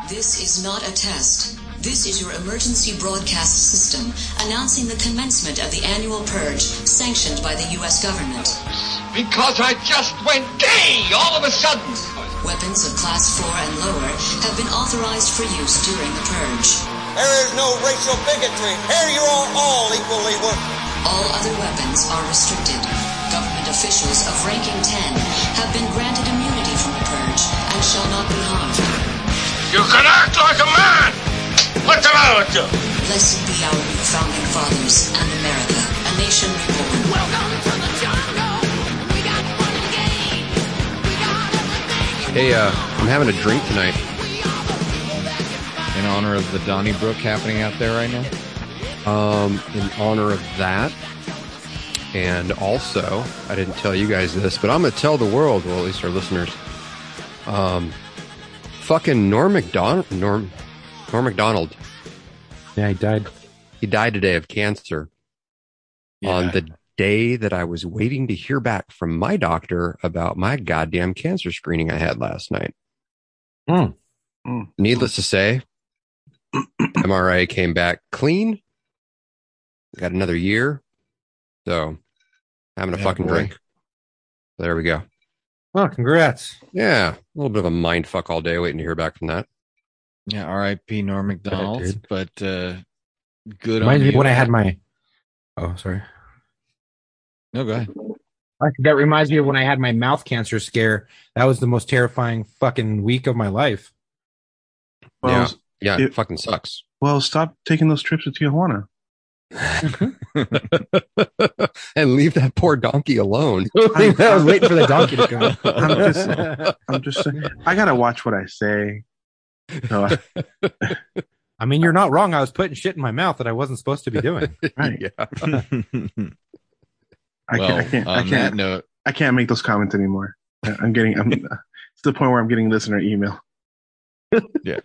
This is not a test. This is your emergency broadcast system announcing the commencement of the annual purge sanctioned by the U.S. government. Because I just went gay all of a sudden. Weapons of Class 4 and lower have been authorized for use during the purge. There is no racial bigotry. Here you are all equally worthless. All other weapons are restricted. Government officials of ranking 10 have been granted immunity from the purge and shall not be harmed. You can act like a man! What's the matter with you? Blessed be our new founding fathers and America, a nation reborn. Welcome to the jungle. We got fun and games. We got everything. Hey, I'm having a drink tonight. In honor of the Donnybrook happening out there right now? In honor of that. And also, I didn't tell you guys this, but I'm going to tell the world, well, at least our listeners. Fucking Norm Macdonald. Yeah, he died. He died today of cancer. Yeah. On the day that I was waiting to hear back from my doctor about my goddamn cancer screening I had last night. Needless to say, MRI came back clean. Got another year. So, having a fucking drink. There we go. Well, congrats. Yeah, a little bit of a mind fuck all day waiting to hear back from that. Yeah, R.I.P. Norm Macdonald, but good Reminds on me you. when I had my... Oh, sorry. No, go ahead. That reminds me of when I had my mouth cancer scare. That was the most terrifying fucking week of my life. Well, Yeah, it fucking sucks. Well, stop taking those trips to Tijuana. And leave that poor donkey alone. I was waiting for the donkey to come. I'm just saying, I gotta watch what I say. So, I mean, you're not wrong. I was putting shit in my mouth that I wasn't supposed to be doing. right. Yeah. I can't make those comments anymore. I'm it's to the point where I'm getting listener email. Yeah.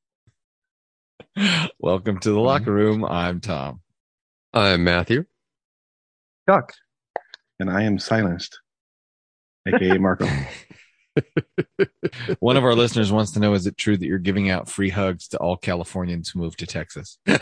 Welcome to the locker room. I'm Tom. I'm Matthew. Chuck. And I am silenced, aka Marco. One of our listeners wants to know, is it true that you're giving out free hugs to all Californians who move to Texas? I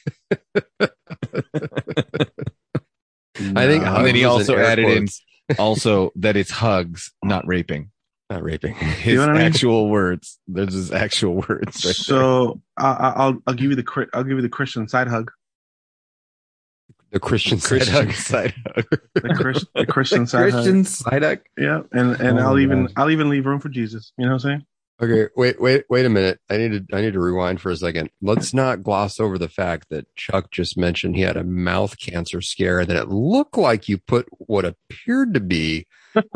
think, and then he also added in also that it's hugs, not raping. Not raping. His You know what I mean? actual words. There's his actual words. Right So I'll give you the Christian side hug. The Christian side hug. The Christian side hug. Christian side hug. Yeah, and I'll even leave room for Jesus. You know what I'm saying? Okay, wait a minute. I need to rewind for a second. Let's not gloss over the fact that Chuck just mentioned he had a mouth cancer scare and that it looked like you put what appeared to be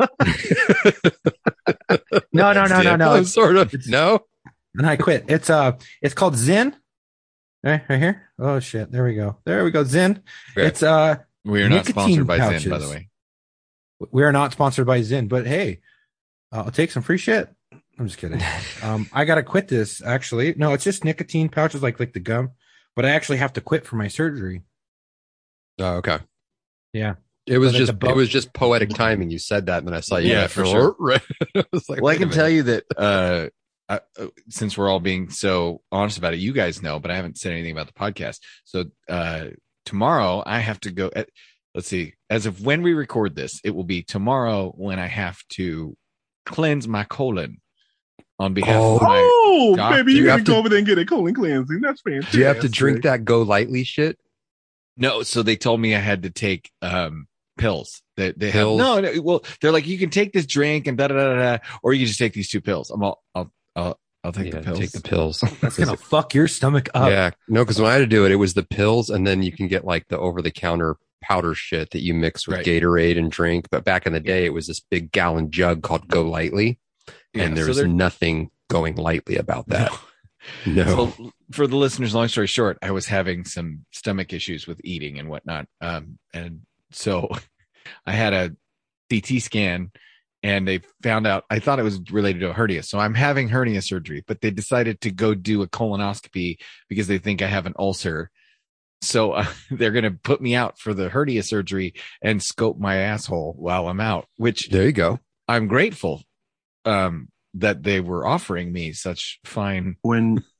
No. Sort of. No. And I quit. It's called Zyn. Right here. Oh shit. There we go. Zyn. Okay. It's we are not nicotine sponsored by pouches. Zyn, by the way. We are not sponsored by Zyn, but hey, I'll take some free shit. I'm just kidding. I gotta quit this. Actually, no, it's just nicotine pouches, like the gum. But I actually have to quit for my surgery. Oh, okay. Yeah. It was So just poetic timing. You said that, and then I saw you. Yeah, for sure. Right. I was like, Well, I wait a can tell minute. you that since we're all being so honest about it, you guys know, but I haven't said anything about the podcast. So tomorrow I have to go. Let's see. As of when we record this, it will be tomorrow when I have to cleanse my colon on behalf of my doctor. Baby, you gotta have to- go over there and get a colon cleansing. That's fantastic. Do you have to drink that Go Lightly shit? No, so they told me I had to take pills. They Pills? have no. Well, they're like, you can take this drink and or you can just take these 2 pills. I'll take the pills. Take the pills. That's gonna fuck your stomach up. Yeah, no, because when I had to do it, it was the pills, and then you can get like the over-the-counter powder shit that you mix with Right. Gatorade and drink. But back in the day, it was this big gallon jug called Go Lightly, and so there's they're- nothing going lightly about that. No. So for the listeners, long story short, I was having some stomach issues with eating and whatnot. And so I had a CT scan and they found out, I thought it was related to a hernia. So I'm having hernia surgery, but they decided to go do a colonoscopy because they think I have an ulcer. So they're going to put me out for the hernia surgery and scope my asshole while I'm out, which There you go. I'm grateful that they were offering me such fine. When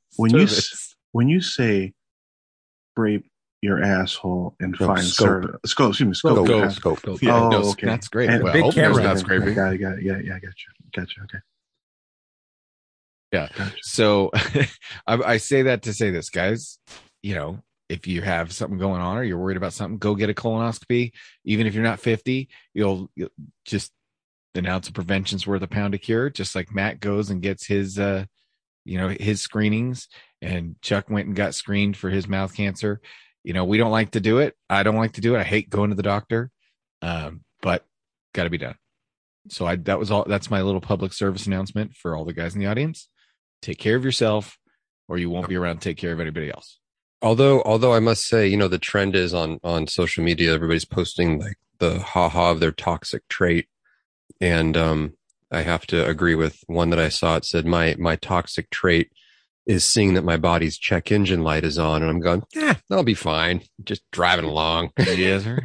service. when you say scrape your asshole and No, find scope. service, excuse me, scope. Scope. Yeah, Oh, no, okay. that's great. And Well, big I hope there's camera. not scraping. Got it. Yeah, I got you. Okay. Yeah. Gotcha. So I say that to say this, guys. You know, if you have something going on or you're worried about something, go get a colonoscopy. Even if you're not 50, you'll just an ounce of prevention's worth a pound of cure. Just like Matt goes and gets his, his screenings, and Chuck went and got screened for his mouth cancer. You know, we don't like to do it. I don't like to do it. I hate going to the doctor, but got to be done. So that's my little public service announcement for all the guys in the audience. Take care of yourself, or you won't be around to take care of anybody else. Although I must say, the trend is on social media, everybody's posting like the haha of their toxic trait. And I have to agree with one that I saw. It said my toxic trait is seeing that my body's check engine light is on, and I'm going, I'll be fine. Just driving along. Yes, sir.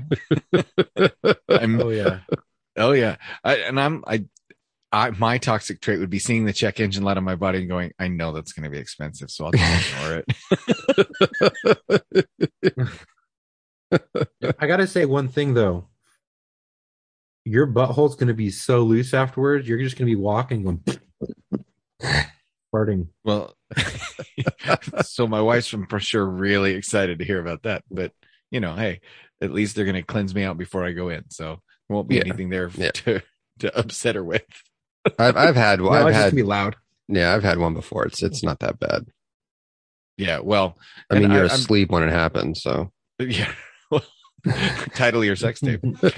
Oh yeah. My toxic trait would be seeing the check engine light on my body and going, I know that's going to be expensive, so I'll just ignore it. I gotta say one thing though. Your butthole's gonna be so loose afterwards. You're just gonna be walking going farting. Well, so my wife's for sure really excited to hear about that. But hey, at least they're going to cleanse me out before I go in, so there won't be anything there to upset her with. I've had It's just gonna be loud. Yeah, I've had one before. It's not that bad. Yeah, well, I mean, you're asleep when it happens, so yeah. Title of your sex tape. We got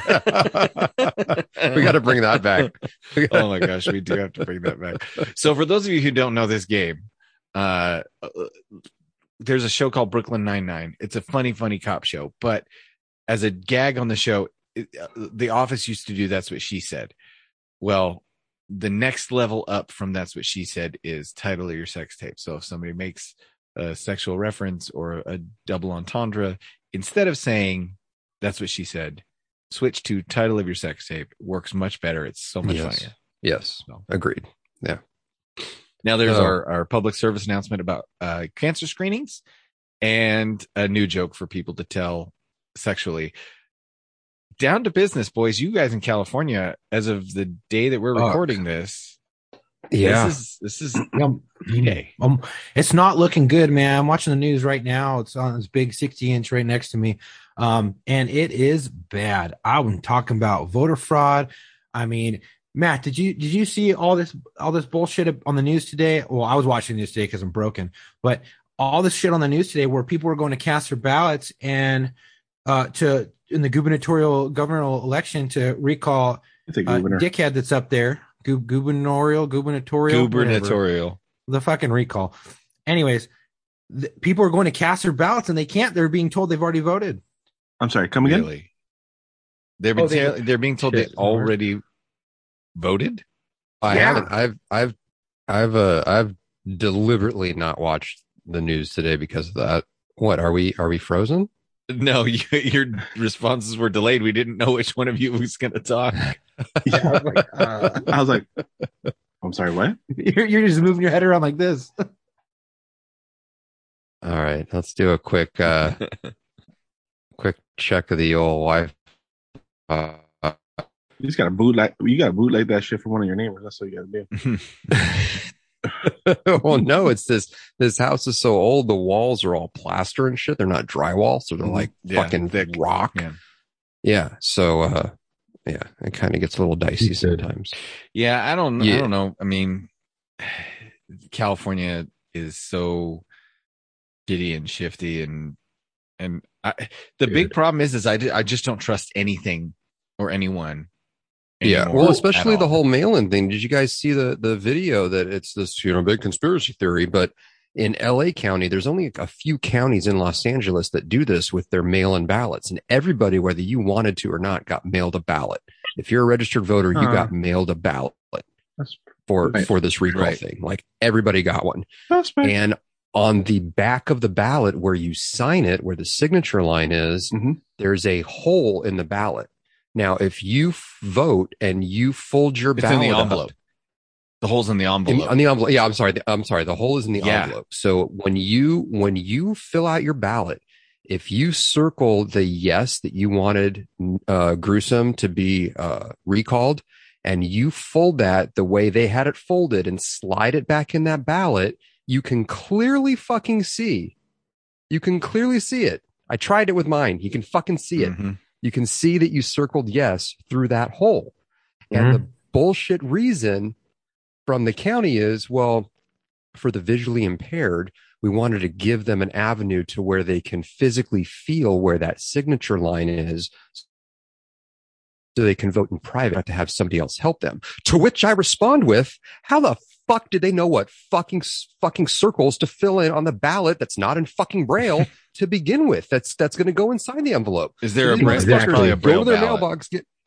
to bring that back. Oh my gosh, we do have to bring that back. So for those of you who don't know this game, there's a show called Brooklyn Nine-Nine. It's a funny cop show, but as a gag on the show, The Office used to do That's What She Said. Well, the next level up from That's What She Said is title of your sex tape. So if somebody makes a sexual reference or a double entendre, instead of saying That's What She Said, switch to title of your sex tape. Works much better. It's so much funnier. Yes. So. Agreed. Yeah. Now there's our public service announcement about cancer screenings and a new joke for people to tell sexually. Down to business, boys. You guys in California, as of the day that we're recording this. Yeah. This is D-Day. It's not looking good, man. I'm watching the news right now. It's on this big 60-inch right next to me. And it is bad. I'm talking about voter fraud. I mean, Matt, did you see all this bullshit on the news today? Well, I was watching the news today because I'm broken, but all this shit on the news today where people were going to cast their ballots and in the gubernatorial election to recall dickhead that's up there. Gubernatorial, whatever. The fucking recall. Anyways, people are going to cast their ballots and they can't. They're being told they've already voted. I'm sorry. Come again? Really? They're being told they already voted. I haven't. I've deliberately not watched the news today because of that. What are we frozen? No, your responses were delayed. We didn't know which one of you was going to talk. Yeah, I was like, I'm sorry, what? You're just moving your head around like this. All right, let's do a quick check of the old wife. You just got to bootleg that shit from one of your neighbors. That's what you got to do. Well, no, it's this house is so old, the walls are all plaster and shit. They're not drywall, so they're like fucking thick rock. Yeah. So yeah, it kind of gets a little dicey sometimes. Yeah, I don't know. I mean, California is so shitty and shifty, and the big problem is I just don't trust anything or anyone. Yeah, well, especially the whole mail-in thing. Did you guys see the video that it's this big conspiracy theory? But in LA County, there's only a few counties in Los Angeles that do this with their mail-in ballots, and everybody, whether you wanted to or not, got mailed a ballot. If you're a registered voter, you got mailed a ballot for this recall thing. Like everybody got one, and on the back of the ballot where you sign it, where the signature line is, there's a hole in the ballot. Now, if you vote and you fold your ballot in the envelope. The holes in the envelope. On the envelope. Yeah, I'm sorry. The hole is in the Yeah. envelope. So when you fill out your ballot, if you circle the yes that you wanted Gruesome to be recalled, and you fold that the way they had it folded and slide it back in that ballot, you can clearly fucking see. You can clearly see it. I tried it with mine. You can fucking see it. Mhm. You can see that you circled yes through that hole. And the bullshit reason from the county is, well, for the visually impaired, we wanted to give them an avenue to where they can physically feel where that signature line is, so they can vote in private, not to have somebody else help them. To which I respond with, how the fuck did they know what fucking circles to fill in on the ballot that's not in fucking Braille to begin with? That's going to go inside the envelope. Is there a These Braille? motherfuckers There's probably a go Braille to their ballot. mailbox.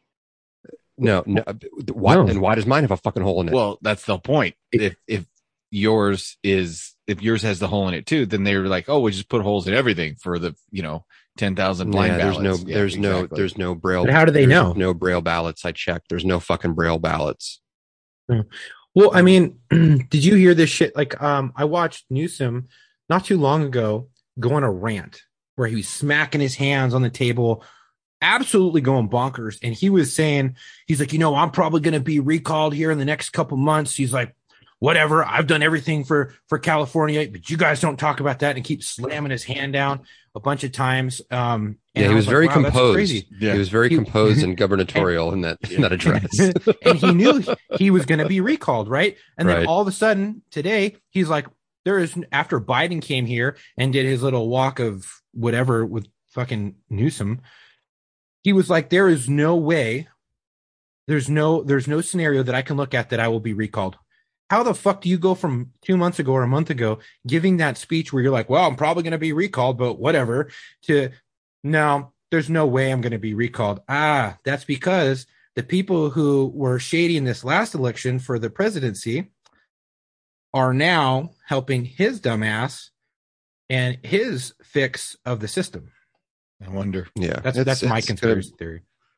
No. Why? No. And why does mine have a fucking hole in it? Well, that's the point. If yours has the hole in it too, then they're like, oh, we'll just put holes in everything for the 10,000 blind ballots. There's no Braille. But how do they know? No Braille ballots. I checked. There's no fucking Braille ballots. Well, I mean, did you hear this shit? Like, I watched Newsom not too long ago go on a rant where he was smacking his hands on the table, absolutely going bonkers. And he was saying, he's like, I'm probably going to be recalled here in the next couple months. He's like, whatever, I've done everything for California, but you guys don't talk about that, and keep slamming his hand down a bunch of times. And Yeah, I he was like, very wow, that's composed. crazy. Yeah. He was very composed and gubernatorial in that address. And he knew he was going to be recalled, right? And then Right. all of a sudden today, he's like, after Biden came here and did his little walk of whatever with fucking Newsom, he was like, there is no way, there's no scenario that I can look at that I will be recalled. How the fuck do you go from 2 months ago or a month ago giving that speech where you're like, well, I'm probably going to be recalled, but whatever, to no, there's no way I'm going to be recalled. That's because the people who were shady in this last election for the presidency are now helping his dumbass and his fix of the system. I wonder. Yeah, That's my it's conspiracy theory.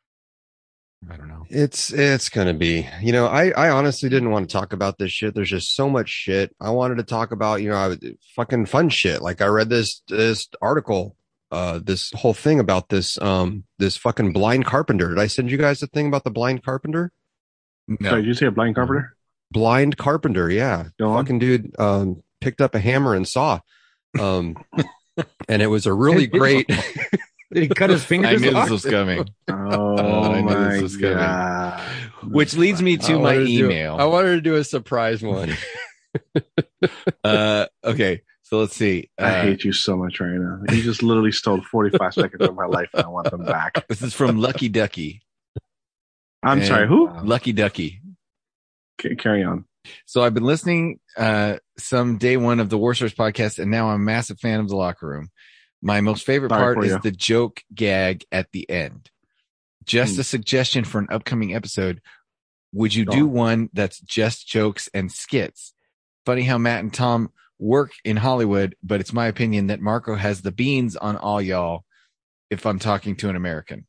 I don't know. It's going to be, I honestly didn't want to talk about this shit. There's just so much shit. I wanted to talk about, fucking fun shit. Like I read this article, this whole thing about this fucking blind carpenter. Did I send you guys the thing about the blind carpenter? No. Sorry, did you say a blind carpenter? Blind carpenter. Yeah. Go on. Fucking dude, picked up a hammer and saw, and it was a really great, Did he cut his fingers I knew off? this was coming. Oh, I knew my this was coming. God. Which leads me to my email. I wanted to do a surprise one. Okay, so let's see. I hate you so much right now. You just literally stole 45 seconds of my life and I want them back. This is from Lucky Ducky. I'm And- sorry, who? Lucky Ducky. Carry on. So I've been listening some day one of the Warsters podcast, and now I'm a massive fan of The Locker Room. My most favorite Sorry part for is you. the joke gag at the end. Just a suggestion for an upcoming episode. Would you do one that's just jokes and skits? Funny how Matt and Tom work in Hollywood, but it's my opinion that Marco has the beans on all y'all if I'm talking to an American.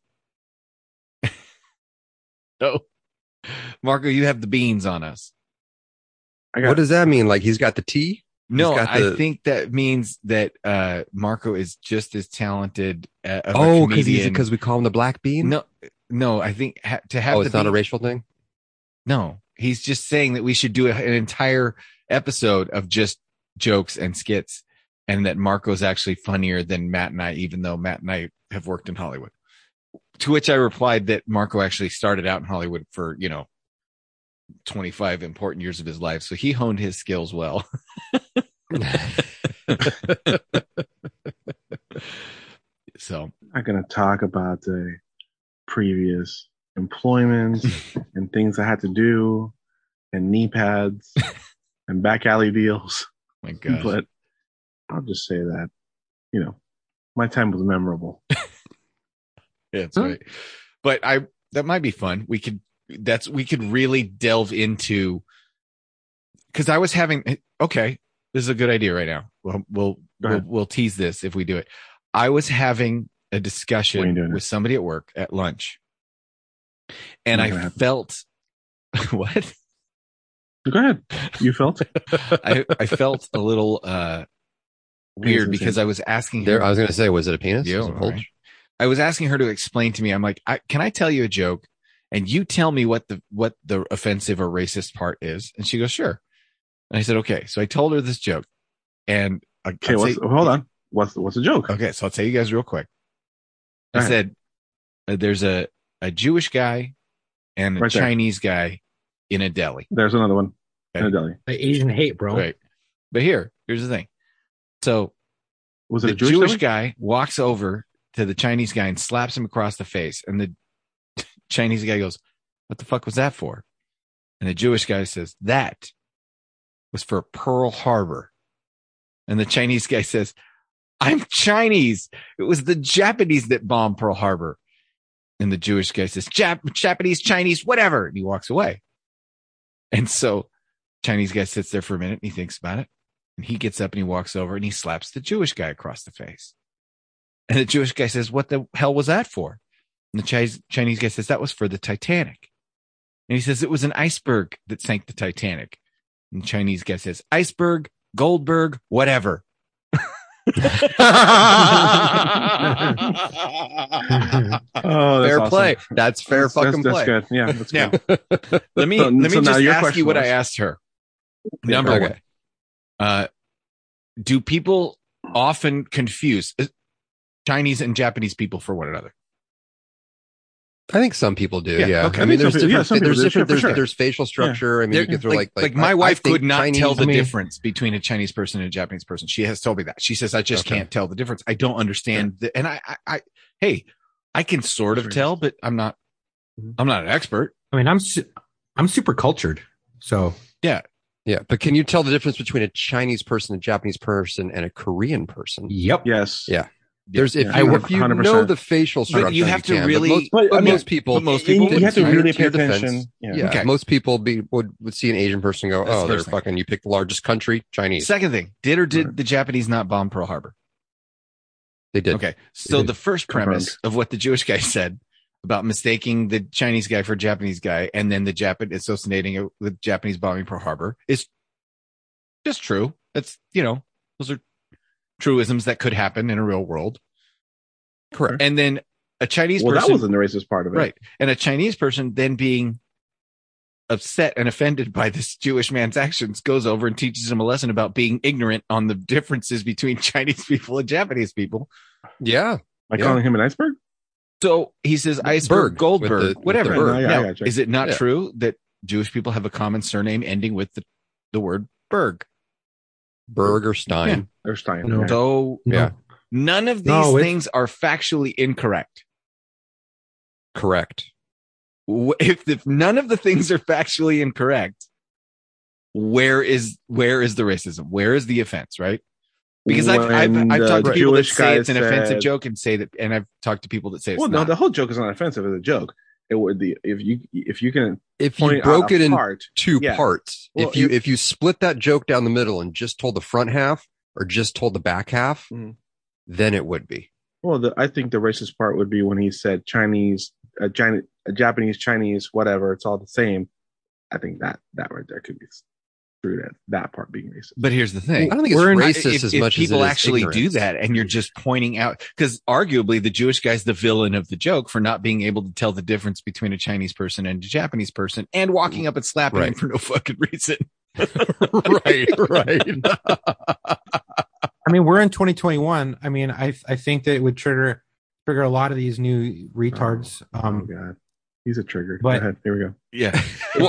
No. Marco, you have the beans on us. What does that mean? Like he's got the tea? No, He's got the- I think that means that Marco is just as talented of a Oh, comedian. because we call him the black bean? No, I think to have it's not a racial thing? No, he's just saying that we should do an entire episode of just jokes and skits, and that Marco's actually funnier than Matt and I, even though Matt and I have worked in Hollywood. To which I replied that Marco actually started out in Hollywood for, 25 important years of his life. So he honed his skills well. So I'm not going to talk about the previous employments and things I had to do and knee pads and back alley deals. my gosh. But I'll just say that, my time was memorable. Yeah, that's right. But that might be fun. We could really delve into, because I was having, okay, this is a good idea right now. We'll tease this if we do it. I was having a discussion with somebody at work at lunch, and I felt what? Go ahead. You felt? I felt a little weird because I was asking her. I was going to say, was it a penis? Yeah, Was it a bulge? right. I was asking her to explain to me. I'm like, can I tell you a joke, and you tell me what the offensive or racist part is? And she goes, sure. And I said, okay. So I told her this joke, and Okay, hold on. What's the joke? okay. So I'll tell you guys real quick. I Go ahead. said, there's a Jewish guy and a Right there. Chinese guy in a deli. There's another one in Okay. a deli. The Asian hate, bro. Right. But here's the thing. So Was it the a Jewish, Jewish deli? guy walks over to the Chinese guy and slaps him across the face. And the Chinese guy goes, what the fuck was that for? And the Jewish guy says, that was for Pearl Harbor. And the Chinese guy says, I'm Chinese. It was the Japanese that bombed Pearl Harbor. And the Jewish guy says, Japanese, Chinese, whatever. And he walks away. And so Chinese guy sits there for a minute and he thinks about it. And he gets up and he walks over and he slaps the Jewish guy across the face. And the Jewish guy says, what the hell was that for? And the Chinese guy says, that was for the Titanic. And he says, it was an iceberg that sank the Titanic. And the Chinese guy says, iceberg, Goldberg, whatever. Oh, that's Fair awesome. play. That's fair fucking that's play. good. Yeah, that's Now, good. let me So now just your ask question you what I was- asked her. Number Okay. one, do people often confuse Chinese and Japanese people for one another? I think some people do. Yeah, Yeah. okay. I mean, there's some people- yeah, different. some people There's do, different. for There's, sure. there's facial structure. I mean, you could throw like my wife I think could not Chinese- tell the I mean, difference between a Chinese person and a Japanese person. She has told me that. She says, I just Okay. can't tell the difference. I don't understand. And hey, I can sort of Sure. tell, but I'm not an expert. I mean, I'm super cultured, so Yeah, but can you tell the difference between a Chinese person, a Japanese person, and a Korean person? yep. Yes. Yeah. There's if Yeah, you, 100%. know the facial But structure, you have to can, really- But I mean, most people, but most You people have to to your- really to pay your defense, attention. Yeah. Yeah, Okay. most people would see an Asian person and go, That's the "Oh, they're first thing. fucking." You pick the largest country, Chinese. Second thing, did or did the Japanese not bomb Pearl Harbor? They did. Okay. So did. the first premise of what the Jewish guy said about mistaking the Chinese guy for a Japanese guy and then the Japanese associating it with Japanese bombing Pearl Harbor is just true. That's, those are truisms that could happen in a real world. Correct. And then a Chinese Well, person, that wasn't the racist part of it. right. And a Chinese person then being upset and offended by this Jewish man's actions goes over and teaches him a lesson about being ignorant on the differences between Chinese people and Japanese people. Yeah. By Yeah. calling him an iceberg? So he says iceberg, Berg, Goldberg, with the whatever. Berg. No, yeah, Now, I gotcha. is it not Yeah. true that Jewish people have a common surname ending with the word Berg? Berg or Stein. There's Stein. No. Okay. So Yeah. none of these No, things are factually incorrect. Correct. If none of the things are factually incorrect, where is the racism? Where is the offense? Right? Because I've When talked to the people that Jewish say guy it's an offensive said- joke and say that, and I've talked to people that say it's Well, no, not. the whole joke is not offensive. It's a joke. It would be if you can If you point broke out it a in part. two Yeah. parts, Well, if you split that joke down the middle and just told the front half or just told the back half, Mhm. then it would be. Well, I think the racist part would be when he said Chinese, a Japanese, Chinese, whatever. It's all the same. I think that right there could be screwed at that part being racist. But here's the thing. I don't think it's We're in- racist if, as if much people as it is actually do ignorance. that and you're just pointing out, because arguably the Jewish guy's the villain of the joke for not being able to tell the difference between a Chinese person and a Japanese person and walking up and slapping him Right. for no fucking reason. right. I mean, we're in 2021. I mean, I think that it would trigger a lot of these new retards. Oh God, he's a trigger. but- Go ahead. Here we go. Yeah.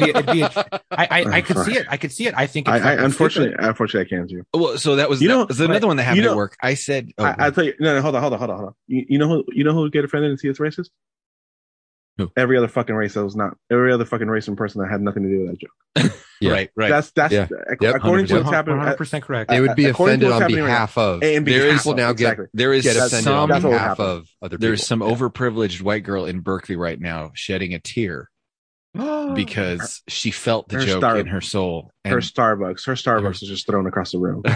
I could see it. I could see it. I think it's I fucking unfortunately, stupid. I can't do. Well, so that was, You know, that was another one that happened you know- at work. I said, I'll tell you. No, hold on. You know who would get offended and see it's racist? Who? Every other fucking race that was not. Every other fucking race and person that had nothing to do with that joke. Yeah. right. That's Yeah. according to what's happening. 100% correct. They would be According to offended what's on happening right behalf of. And There is- people now exactly. There is Get offended some, on That's what would behalf happen. of other people. there's some overprivileged white girl in Berkeley right now shedding a tear because she felt the Her joke star- in her soul. her And Starbucks is just thrown across the room.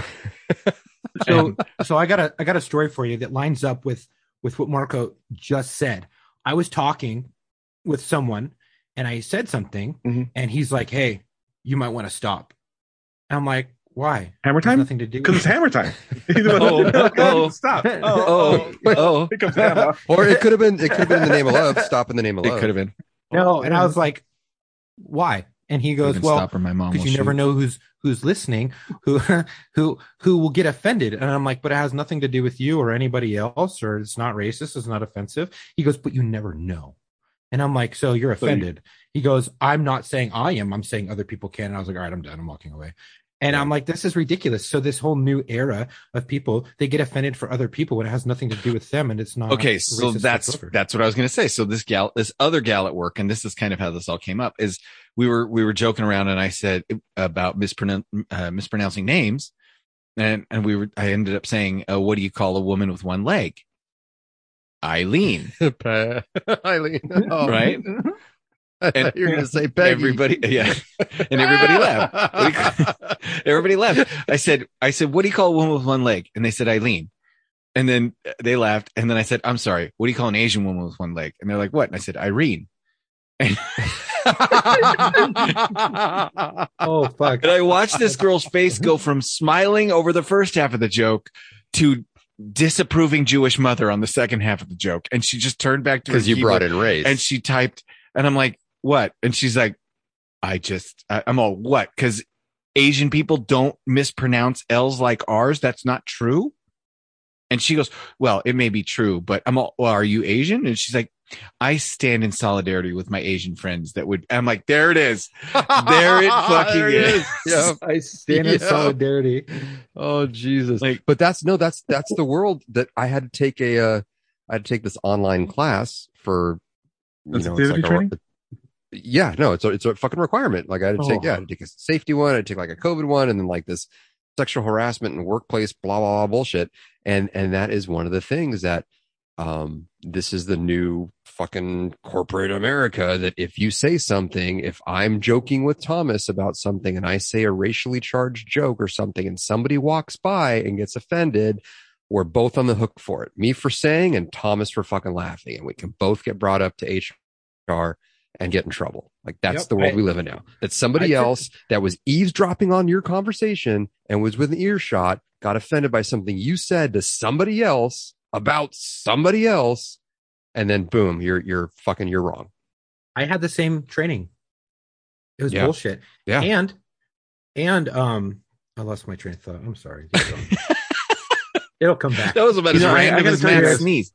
So I got a story for you that lines up with what Marco just said. I was talking with someone and I said something Mhm. and he's like, "Hey, you might want to stop. And I'm like, why? Hammer It has time? nothing to do Because with it's hammer time. Stop. Oh. Here comes hammer. Or it could have been in the name of love. Stop in the name of It love. could have been. No, and I was like, why? And he goes, Even well, stop or my mom because will you never shoot. know who's listening, who will get offended. And I'm like, but it has nothing to do with you or anybody else, or it's not racist, it's not offensive. He goes, but you never know. And I'm like, so you're offended. He goes, I'm not saying I am, I'm saying other people can. And I was like, all right, I'm done. I'm walking away. And I'm like, this is ridiculous. So this whole new era of people, they get offended for other people when it has nothing to do with them, and it's not Okay, so racist that's whatsoever. what I was going to say. So this other gal at work, and this is kind of how this all came up, is we were joking around, and I said about mispronouncing names, and I ended up saying, what do you call a woman with one leg? Eileen, Eileen. Oh, right? And you're going to say Peggy. Everybody, yeah, and everybody laughed. Everybody laughed. I said, what do you call a woman with one leg? And they said Eileen. And then they laughed. And then I said, I'm sorry, what do you call an Asian woman with one leg? And they're like, what? And I said, Irene. Oh, fuck. And I watched this girl's face go from smiling over the first half of the joke to disapproving Jewish mother on the second half of the joke. And she just turned back to her Because you brought keyboard in race. and she typed, and I'm like, what? And she's like, I'm all, what? Because Asian people don't mispronounce L's like R's. That's not true. And she goes, well, it may be true, but I'm all, well, are you Asian? And she's like, I stand in solidarity with my Asian friends that would, I'm like, there it is. There it fucking There it is. Yeah. I stand in Yeah. solidarity. Oh Jesus! Like- But that's the world that I had to take I had to take this online class for. Sensitivity training? It's a fucking requirement. Like I had to take Oh. I had to take a safety one, I had to take like a COVID one, and then like this sexual harassment and workplace blah blah blah bullshit. And that is one of the things that this is the new fucking corporate America, that if you say something, if I'm joking with Thomas about something and I say a racially charged joke or something and somebody walks by and gets offended, we're both on the hook for it. Me for saying and Thomas for fucking laughing. And we can both get brought up to HR and get in trouble. Like that's Yep, the world I- we live in now. That somebody else that was eavesdropping on your conversation and was within earshot got offended by something you said to somebody else about somebody else, and then boom, you're wrong. I had the same training. It was Yeah. bullshit. Yeah. And I lost my train of thought. I'm sorry. Keep going. It'll come back. That was about You as know, I random gotta as tell you Matt guys- sneeze.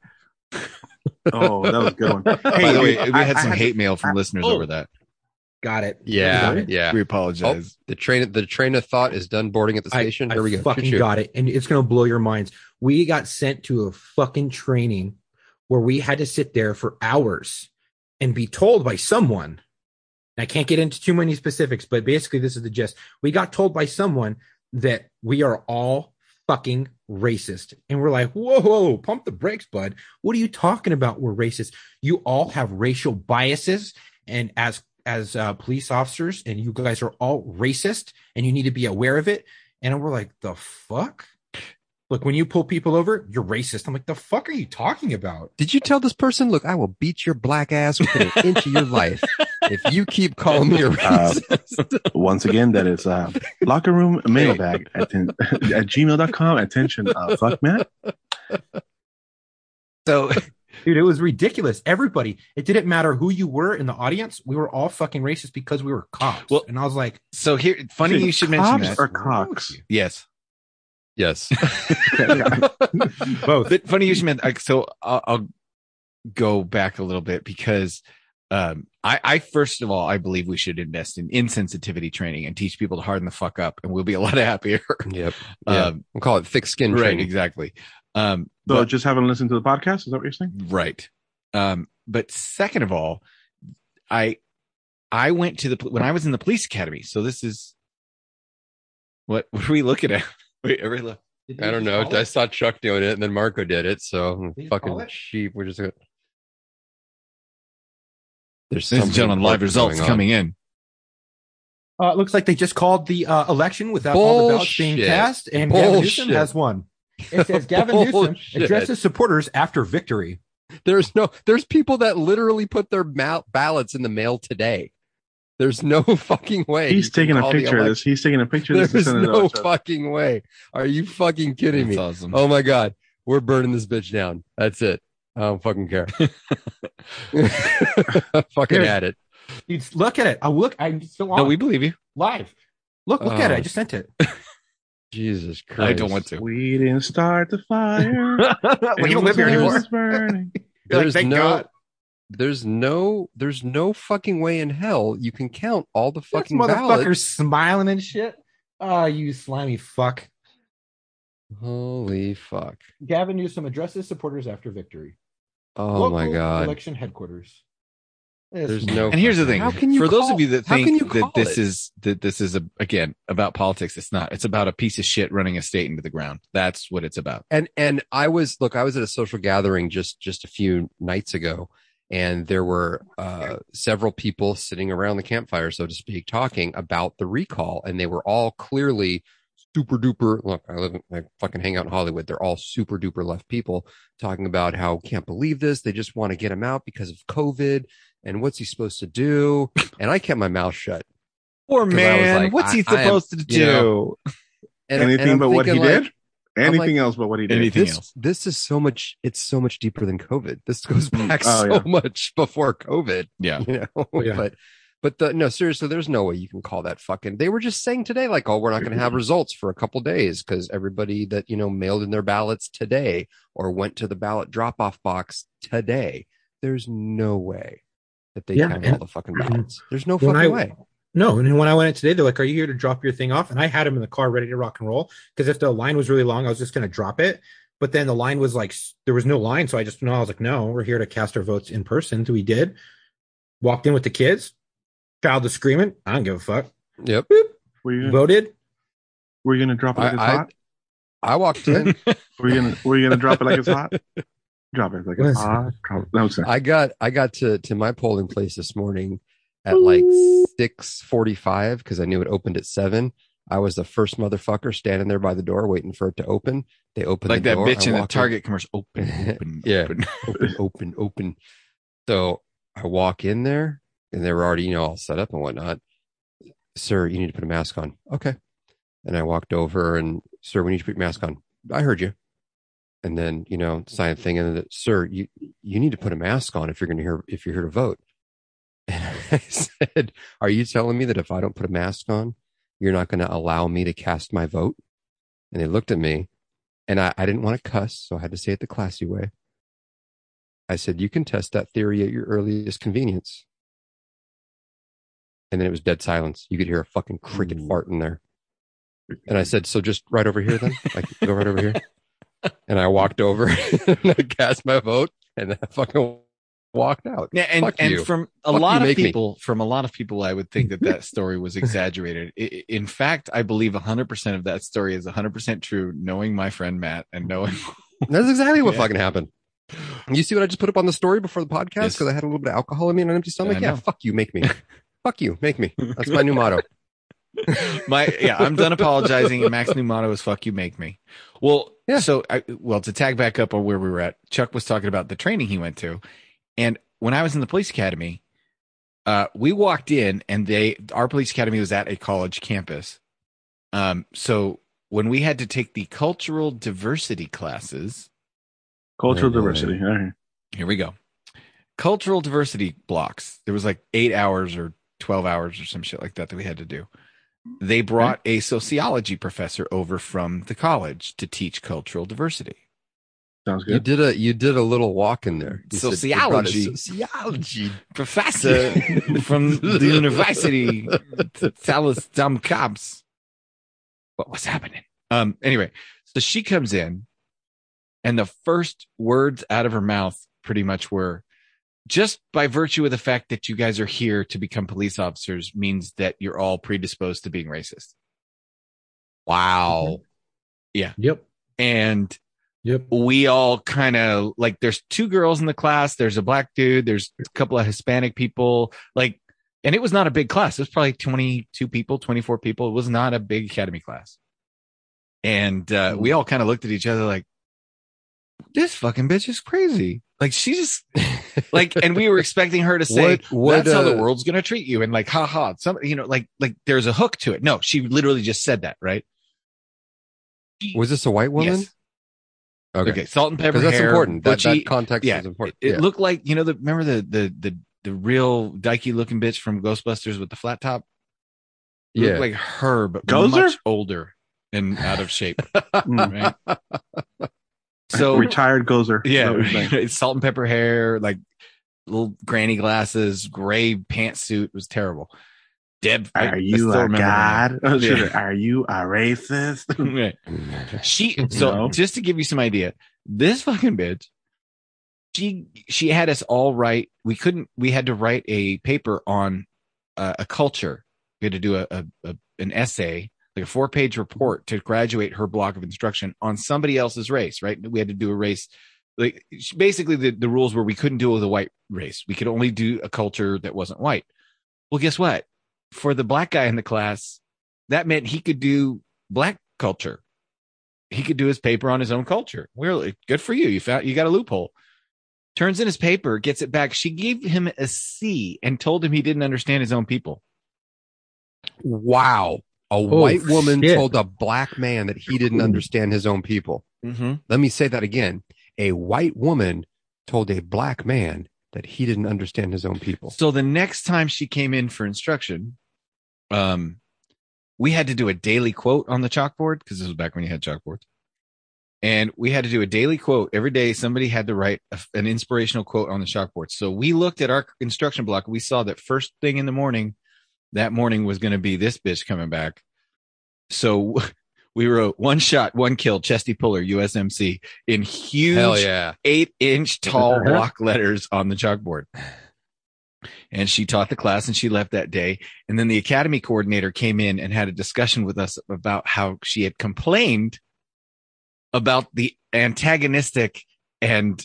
Oh, that was a good one. By the way, we had I some had- hate mail from listeners oh. over that. Got it. Yeah. Got it? Yeah. We Oh, apologize. the train of thought is done boarding at the station. Here we go. Fucking Choo-choo. got it. And it's going to blow your minds. We got sent to a fucking training where we had to sit there for hours and be told by someone. I can't get into too many specifics, but basically this is the gist. We got told by someone that we are all fucking racist. And we're like, whoa, pump the brakes, bud. What are you talking about? We're racist. You all have racial biases. And as police officers, and you guys are all racist, and you need to be aware of it. And we're like, the fuck? Look, when you pull people over, you're racist. I'm like, the fuck are you talking about? Did you tell this person, look, I will beat your black ass within an inch of your life if you keep calling me a racist? Once again, that is locker room mailbag at gmail.com. Attention, fuck Matt. So Dude, it was ridiculous. Everybody, it didn't matter who you were in the audience. We were all fucking racist because we were cops. Well, and I was like, here, funny you should mention Cops that. or cocks? Yes. Yes. both. But funny you should mention. So I'll go back a little bit because I first of all, I believe we should invest in insensitivity training and teach people to harden the fuck up, and we'll be a lot happier. Yep. Yeah. We'll call it thick skin Right. training. Exactly. So But- just haven't listened to the podcast? Is that what you're saying? Right. But second of all, I went to when I was in the police academy. So this is what are we looking at? Wait, everybody look. I don't know. I saw Chuck doing it and then Marco did it. So Did you fucking call it? sheep. We're just going to. There's Ladies and gentlemen, live important results going on. coming in. It looks like they just called the election without all the ballots being Bullshit. cast, and Gavin Newsom Bullshit. has won. It says Gavin Newsom Bullshit. addresses supporters after victory. There's people that literally put their ballots in the mail today. There's no fucking way. He's you can taking a call the picture of this. He's taking a picture of this. and There's sending it no to us. fucking way. Are you fucking kidding That's me? awesome. Oh my God. We're burning this bitch down. That's it. I don't fucking care. Fucking Here. at it. Dude, look at it. I'm still on No, we believe you. live. Look at it. I just sent it. Jesus Christ. I don't want to. We didn't start the fire. We don't live here It anymore. was burning. You're like, There's thank no, God. there's no fucking way in hell you can count all the This fucking motherfucker's ballots. smiling and shit. Oh, you slimy fuck. Holy fuck. Gavin Newsom addresses supporters after victory. Oh my Local God. Election headquarters. There's no. And here's the thing: How can you for those call- of you that how can think you that call this it? is again about politics, it's not. It's about a piece of shit running a state into the ground. That's what it's about. And I was at a social gathering just a few nights ago, and there were several people sitting around the campfire, so to speak, talking about the recall, and they were all clearly super duper. Look, I fucking hang out in Hollywood. They're all super duper left people talking about how can't believe this. They just want to get him out because of COVID, and what's he supposed to do? And I kept my mouth shut. Poor 'Cause I was man. like, What's he I am- supposed to you know, do? And Anything I'm but what he thinking, like, did? Anything else but what he did? Anything else? This is so much. It's so much deeper than COVID. This goes back Oh, so yeah. much before COVID. Yeah. You know, Yeah. but no, seriously, there's no way you can call that fucking. They were just saying today, like, oh, we're not going to have results for a couple days because everybody that mailed in their ballots today or went to the ballot drop off box today. There's no way that they Yeah, count and- all the fucking ballots. There's no When fucking way. No, and when I went in today, they're like, "Are you here to drop your thing off?" And I had him in the car ready to rock and roll because if the line was really long, I was just going to drop it. But then the line was like, there was no line, so I was like, "No, we're here to cast our votes in person." So we did. Walked in with the kids. Child was screaming. I don't give a fuck. Yep. Were you Voted. gonna drop it like it's hot? I walked in. Were you gonna drop it like it's hot? Drop it like it's hot. Drop it. No, I'm sorry. I got to my polling place this morning at like 6:45 because I knew it opened at 7. I was the first motherfucker standing there by the door waiting for it to open. They opened Like the that door. bitch I in the walk in. Target commercial. Open. Yeah. Open. So I walk in there and they were already, all set up and whatnot. Sir, you need to put a mask on. Okay. And I walked over and, sir, we need to put your mask on. I heard you. And then, sign a thing. And then, sir, you need to put a mask on if you're here to vote. And I said, are you telling me that if I don't put a mask on, you're not going to allow me to cast my vote? And they looked at me and I didn't want to cuss. So I had to say it the classy way. I said, you can test that theory at your earliest convenience. And then it was dead silence. You could hear a fucking cricket fart in there. And I said, so just right over here then? Like, go right over here. And I walked over and I cast my vote and then I fucking walked out. Yeah, and Fuck you. from a Fuck lot you, of make me. people, I would think that story was exaggerated. In fact, I believe 100% of that story is 100% true. Knowing my friend Matt and knowing That's exactly what Yeah. fucking happened. You see what I just put up on the story before the podcast? Yes. Because I had a little bit of alcohol in me and an empty stomach? I Yeah, know. fuck you, make me. Fuck you, make me. That's my new motto. I'm done apologizing. And Mac's new motto is "fuck you, make me." Well, Yeah. So to tag back up on where we were at, Chuck was talking about the training he went to, and when I was in the police academy, we walked in, and our police academy was at a college campus. So when we had to take the cultural diversity classes, Cultural Oh, boy. diversity. All right. here we go. Cultural diversity blocks. There was like 8 hours or 12 hours or some shit like that we had to do. They brought a sociology professor over from the college to teach cultural diversity. Sounds You good. did a little walk in there. You said they brought a Sociology. Sociology. Professor from the university to tell us dumb cops what was happening. Anyway, so she comes in, and the first words out of her mouth pretty much were, just by virtue of the fact that you guys are here to become police officers means that you're all predisposed to being racist. Wow. Yep. And Yep. we all kind of like, there's 2 girls in the class. There's a black dude. There's a couple of Hispanic people. Like, and it was not a big class. It was probably 22 people, 24 people. It was not a big academy class. And we all kind of looked at each other like, this fucking bitch is crazy. Like she just like, and we were expecting her to say, that's how the world's going to treat you. And like, haha, some, like there's a hook to it. No, she literally just said that, right? Was this a white woman? Yes. Okay. Salt and pepper Because that's hair, important. That butchy- context is important. It looked like, remember the real dykey looking bitch from Ghostbusters with the flat top? It looked like her, but Gozer? much older and out of shape. Right? So Retired Gozer. yeah, Is that what you're saying? salt and pepper hair, like little granny glasses, gray pantsuit. It was terrible. Deb, I Are you still a remember her god? name. Are you a racist? Right. So No. just to give you some idea, this fucking bitch, she had us all write. We had to write a paper on a culture. We had to do an essay, like a 4-page report to graduate her block of instruction on somebody else's race, right? We had to do a race. Like basically the rules were we couldn't do it with a white race. We could only do a culture that wasn't white. Well, guess what? For the black guy in the class, that meant he could do black culture. He could do his paper on his own culture. We're like, good for you. You got a loophole. Turns in his paper, gets it back. She gave him a C and told him he didn't understand his own people. Wow. A white woman shit. told a black man that he didn't understand his own people. Mm-hmm. Let me say that again. A white woman told a black man that he didn't understand his own people. So the next time she came in for instruction, we had to do a daily quote on the chalkboard because this was back when you had chalkboards. And we had to do a daily quote every day. Somebody had to write an inspirational quote on the chalkboard. So we looked at our instruction block. We saw that first thing in the morning, that morning was going to be this bitch coming back. So we wrote 1 shot, 1 kill, Chesty Puller, USMC in huge Hell yeah. 8-inch tall block letters on the chalkboard. And she taught the class and she left that day. And then the academy coordinator came in and had a discussion with us about how she had complained about the antagonistic and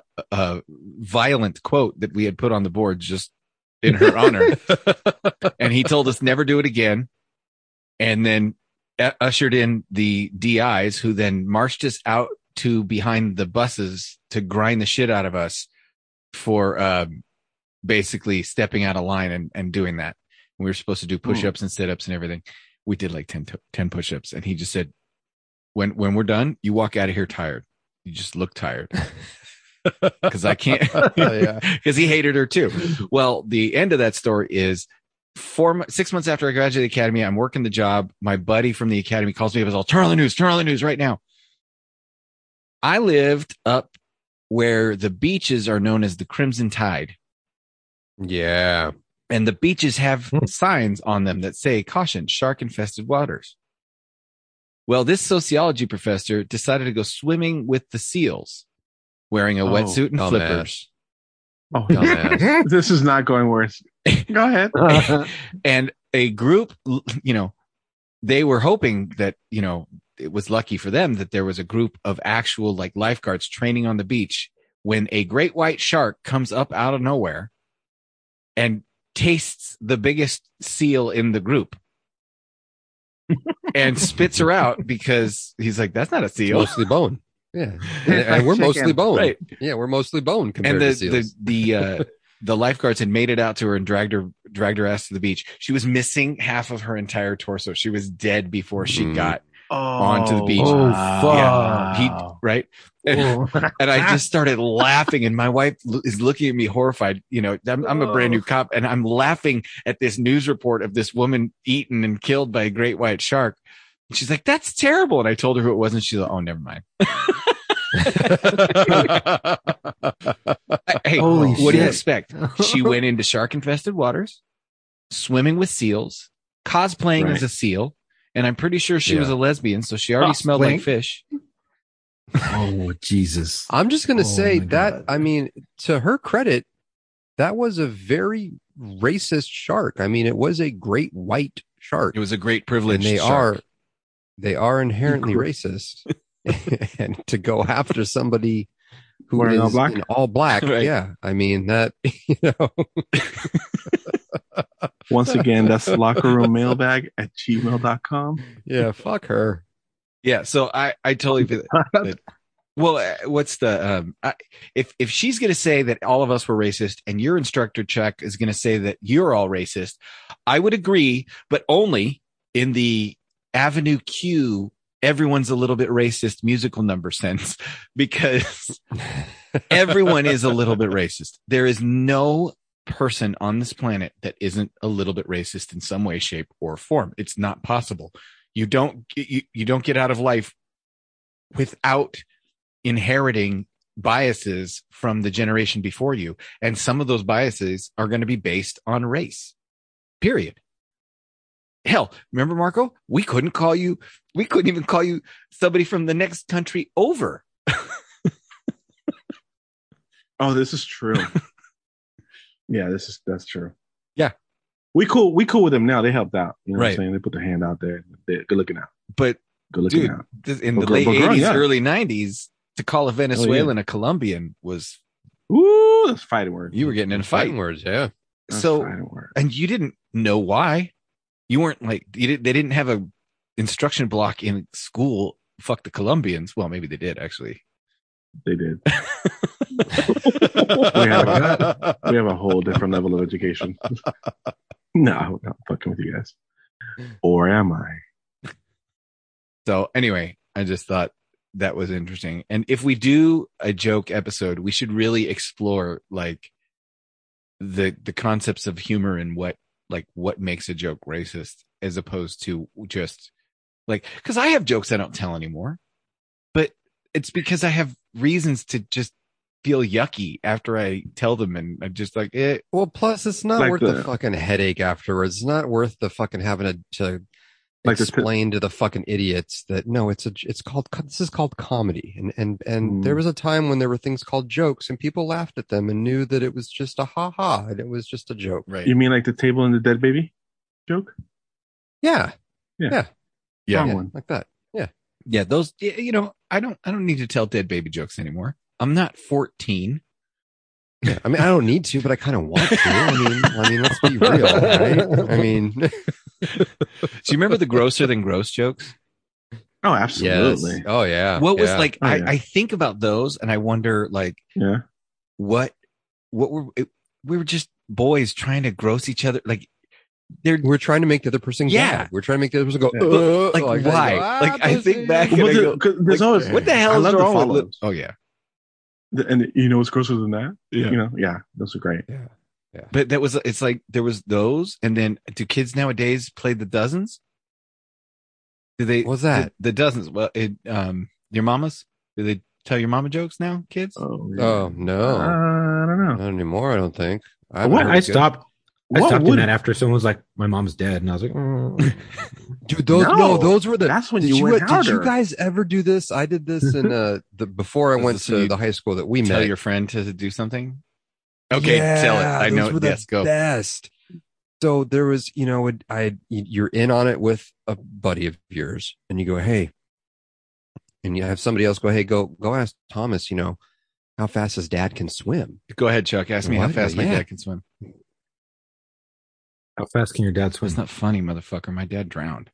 violent quote that we had put on the board just in her honor. And he told us never do it again. And then ushered in the DIs who then marched us out to behind the buses to grind the shit out of us for basically stepping out of line and doing that. We were supposed to do push-ups and sit-ups and everything. We did like 10 push-ups. And he just said, when we're done, you walk out of here tired. You just look tired. Because I can't, because he hated her too. Well, the end of that story is 6 months after I graduated the academy, I'm working the job. My buddy from the academy calls me up and says, turn on the news right now. I lived up where the beaches are known as the Crimson Tide. Yeah. And the beaches have signs on them that say, caution, shark infested waters. Well, this sociology professor decided to go swimming with the seals, wearing a wetsuit and dumbass. flippers. Oh, Dumbass. this is not going worse. Go ahead. And a group, they were hoping that, it was lucky for them that there was a group of actual like lifeguards training on the beach when a great white shark comes up out of nowhere and tastes the biggest seal in the group and spits her out because he's like, that's not a seal. Mostly bone. Yeah. And we're mostly bone. Right. Yeah, we're mostly bone compared And to seals. the lifeguards had made it out to her and dragged her ass to the beach. She was missing half of her entire torso. She was dead before she got onto the beach. fuck. Yeah, right. And I just started laughing, and my wife is looking at me horrified. I'm a brand new cop, and I'm laughing at this news report of this woman eaten and killed by a great white shark. And she's like, "That's terrible." And I told her who it was, and she's like, "Oh, never mind." Hey, Holy what do you shit. expect? She went into shark-infested waters, swimming with seals, cosplaying Right. as a seal, and I'm pretty sure she Yeah. was a lesbian, so she already smelled like Cosplaying? fish. Oh, Jesus. I'm just going to Oh say my that, God. I mean, to her credit, that was a very racist shark. I mean, it was a great white shark. It was a great And privilege. they are inherently racist. And to go after somebody who Wearing all is black? in all black. Right. Yeah. I mean, that, Once again, that's lockerroommailbag@gmail.com. yeah, fuck her. Yeah, so I totally feel that Well, what's the if she's going to say that all of us were racist, and your instructor Chuck is going to say that you're all racist, I would agree, but only in the Avenue Q. Everyone's a little bit racist musical number sense, because everyone is a little bit racist. There is no person on this planet that isn't a little bit racist in some way, shape, or form. It's not possible. You don't get out of life without inheriting biases from the generation before you. And some of those biases are going to be based on race, period. Hell, remember, Marco, we couldn't even call you somebody from the next country over. Oh, this is true. Yeah, that's true. Yeah. We cool with them now. They helped out. You know what Right. I'm saying? They put their hand out there. They're good looking out. But Good looking dude, out. in the But late growing, 80s, yeah. early 90s, to call a Venezuelan a Colombian was, Ooh, that's fighting word. you were getting in a Fighting fight. words, yeah. That's So, fighting word. and you didn't know why. You weren't like, they didn't have a instruction block in school. Fuck the Colombians. Well, maybe they did actually. They did. we have a whole different level of education. No, I'm not fucking with you guys. Or am I? So anyway, I just thought that was interesting. And if we do a joke episode, we should really explore like the concepts of humor and what makes a joke racist, as opposed to just like, because I have jokes I don't tell anymore, but it's because I have reasons to just feel yucky after I tell them, and I'm just like, Well, plus it's not Like worth the fucking headache afterwards. It's not worth the fucking having to Like the- explain to the fucking idiots that no, this is called comedy, and there was a time when there were things called jokes, and people laughed at them and knew that it was just a ha ha, and it was just a joke. right. You mean like the table and the dead baby joke? Yeah, Yeah. Wrong one. like that. Yeah. Those, I don't need to tell dead baby jokes anymore. I'm not 14. Yeah, I mean, I don't need to, but I kind of want to. I mean, let's be real, right? I mean, Do you remember the grosser than gross jokes? Oh, absolutely. yes. Oh yeah. What was yeah. like, Oh, yeah. I think about those and I wonder like, Yeah. what we were just boys trying to gross each other. Like We're trying to make the other person Yeah. gag. We're trying to make the other person go, But, like, that. why? You go, Like, I think back Well, and I go, 'cause there's like, always what the I hell is love the wrong with follow-ups. Oh yeah. And you know what's grosser than that? Yeah. You know, yeah, those are great. Yeah. But it's like there was those, and then do kids nowadays play the dozens? Do they? What's that? The dozens. Well, your mamas. Do they tell your mama jokes now, kids? Oh, yeah. Oh no, I don't know. not anymore. I don't think. What? I stopped. I What stopped would- doing that after someone was like, "My mom's dead," and I was like, "Oh." Dude, those No, those were the. that's when did you went Did harder. you guys ever do this? I did this in before I Was went this when to you the high school that we Tell met. your friend to do something. Okay, tell it. I those know. were the Yes, go. best. So there was, you're in on it with a buddy of yours, and you go, hey, and you have somebody else go, hey, go ask Thomas, how fast his dad can swim. Go ahead, Chuck. Ask me how What? fast my Yeah. dad can swim. How fast can your dad swim? It's not funny, motherfucker. My dad drowned.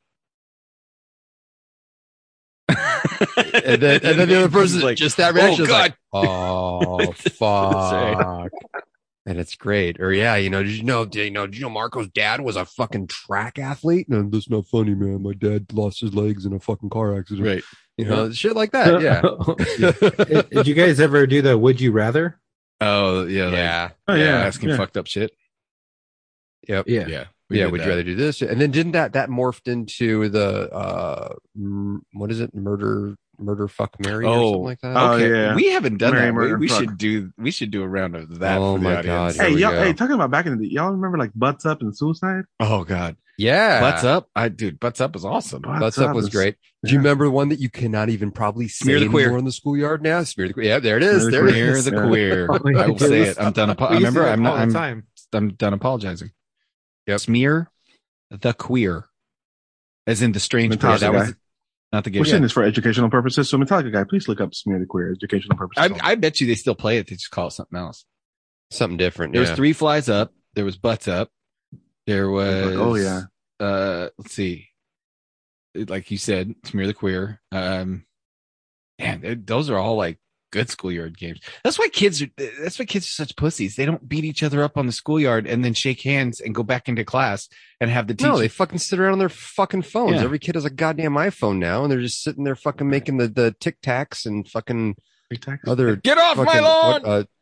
And then the other person like, just that reaction is God. like, oh fuck. And it's great. Or yeah, did you know Marco's dad was a fucking track athlete? No, that's not funny, man. My dad lost his legs in a fucking car accident. Right. Shit like that. Yeah. Did you guys ever do the "Would you rather"? Oh yeah. Like, Yeah. Oh, yeah. Asking yeah. fucked up shit. Yep. Yeah. Yeah. Yeah. did Would that. you rather do this? And then didn't that morphed into the what is it? Murder fuck Mary or Oh. something like that? Oh, Okay, yeah. we haven't done Mary, that. murder, We fuck. should do a round of that. Oh for the my audience. God. Hey, we y'all, go. talking about back in the day, y'all remember like Butts Up and Suicide? Oh God, Yeah. Butts Up. Butts Up is awesome. Butts Up was is- great. Do yeah. you remember one that you cannot even probably say Smear the queer. anymore in the schoolyard now? Smear the queer. Yeah, there it is. Smear the There it queer. is. Smear the Yeah. queer. Oh, yeah. I will say it. I'm done. We used to Remember, do it I'm not. all the I'm time. I'm done apologizing. Yep. Smear the queer, as in the strange Metallica person. guy. Not the gay. We're guy. saying this for educational purposes. So Metallica guy, please look up Smear the Queer, educational purposes. I bet you they still play it. They just call it something else. Something different. There Yeah. was 3 Flies Up. There was Butts Up. There was. Oh, yeah. Let's see. Like you said, Smear the Queer. Man, those are all like good schoolyard games. That's why kids are such pussies. They don't beat each other up on the schoolyard and then shake hands and go back into class and have the teacher. No, they fucking sit around on their fucking phones. Yeah. Every kid has a goddamn iPhone now, and they're just sitting there fucking making the Tic Tacs and fucking other. Get off my fucking, lawn!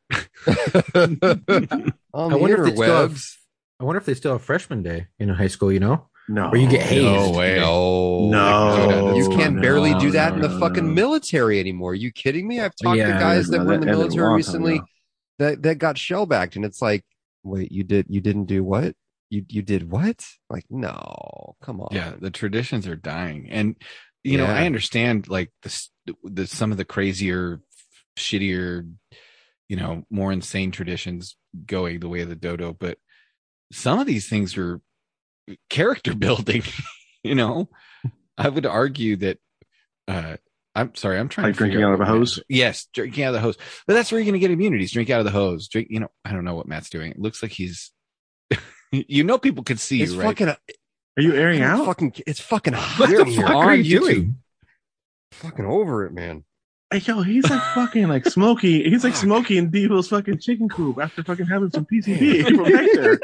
On I the wonder if they still have- interwebs. I wonder if they still have freshman day in high school, No. where you get hazed. No way. No. You can't barely do that no, in the no, fucking no. military anymore. Are you kidding me? I've talked to Yeah, guys that no, were in the that ended a military long time recently ago. that got shellbacked, and it's like, wait, you didn't do what? You did what? Like, no, come on. Yeah, the traditions are dying, and you know, Yeah. I understand like the some of the crazier, shittier, you know, more insane traditions going the way of the dodo, but some of these things are character building. You know, I would argue that. I'm sorry, I'm trying Like to figure drinking out of what a hose? Matt's- Yes, drinking out of the hose, but that's where you're going to get immunities. Drink out of the hose. Drink. You know, I don't know what Matt's doing. It looks like he's. You know, people could see It's you, right? fucking. Are you airing out? It's fucking What hot the in here. fuck on are you YouTube. doing? Fucking over it, man. Hey, yo, he's like fucking like Smokey. He's like Smokey in Devo's fucking chicken coop after fucking having some PCP from Hector.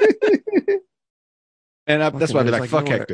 And that's why I'd be like, fuck nowhere.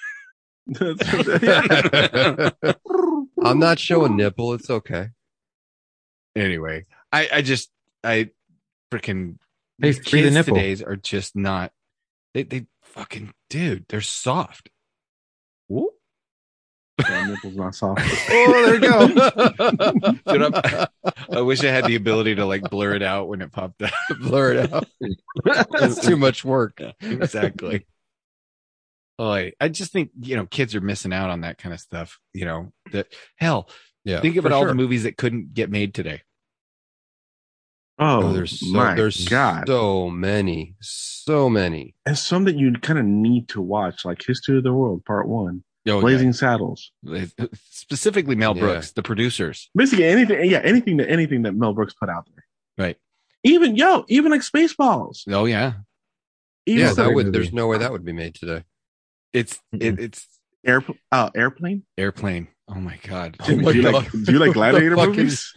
Hector. Yeah. I'm not showing nipple. It's okay. Anyway, I freaking Hey, these free the kids nipple. today's are just not. They fucking dude, they're soft. Whoop. Yeah, nipple's not soft. Oh, there you go. Dude, I wish I had the ability to like blur it out when it popped up. Blur it out. It's too much work. Yeah, exactly. Oh, I just think, you know, kids are missing out on that kind of stuff. You know, that hell, Yeah. think about for all sure. the movies that couldn't get made today. Oh, Oh, there's God. so many. And some that you kind of need to watch, like History of the World, Part 1, Oh, Blazing Saddles. yeah. Specifically Mel Yeah. Brooks, the producers. Basically anything that Mel Brooks put out there. Right. Even like Spaceballs. Oh yeah. Even Yeah, like that would. movie. There's no way that would be made today. It's Mm-mm. it's Airplane. Airplane. Oh my god. Oh my do you God. like gladiator Fucking- movies?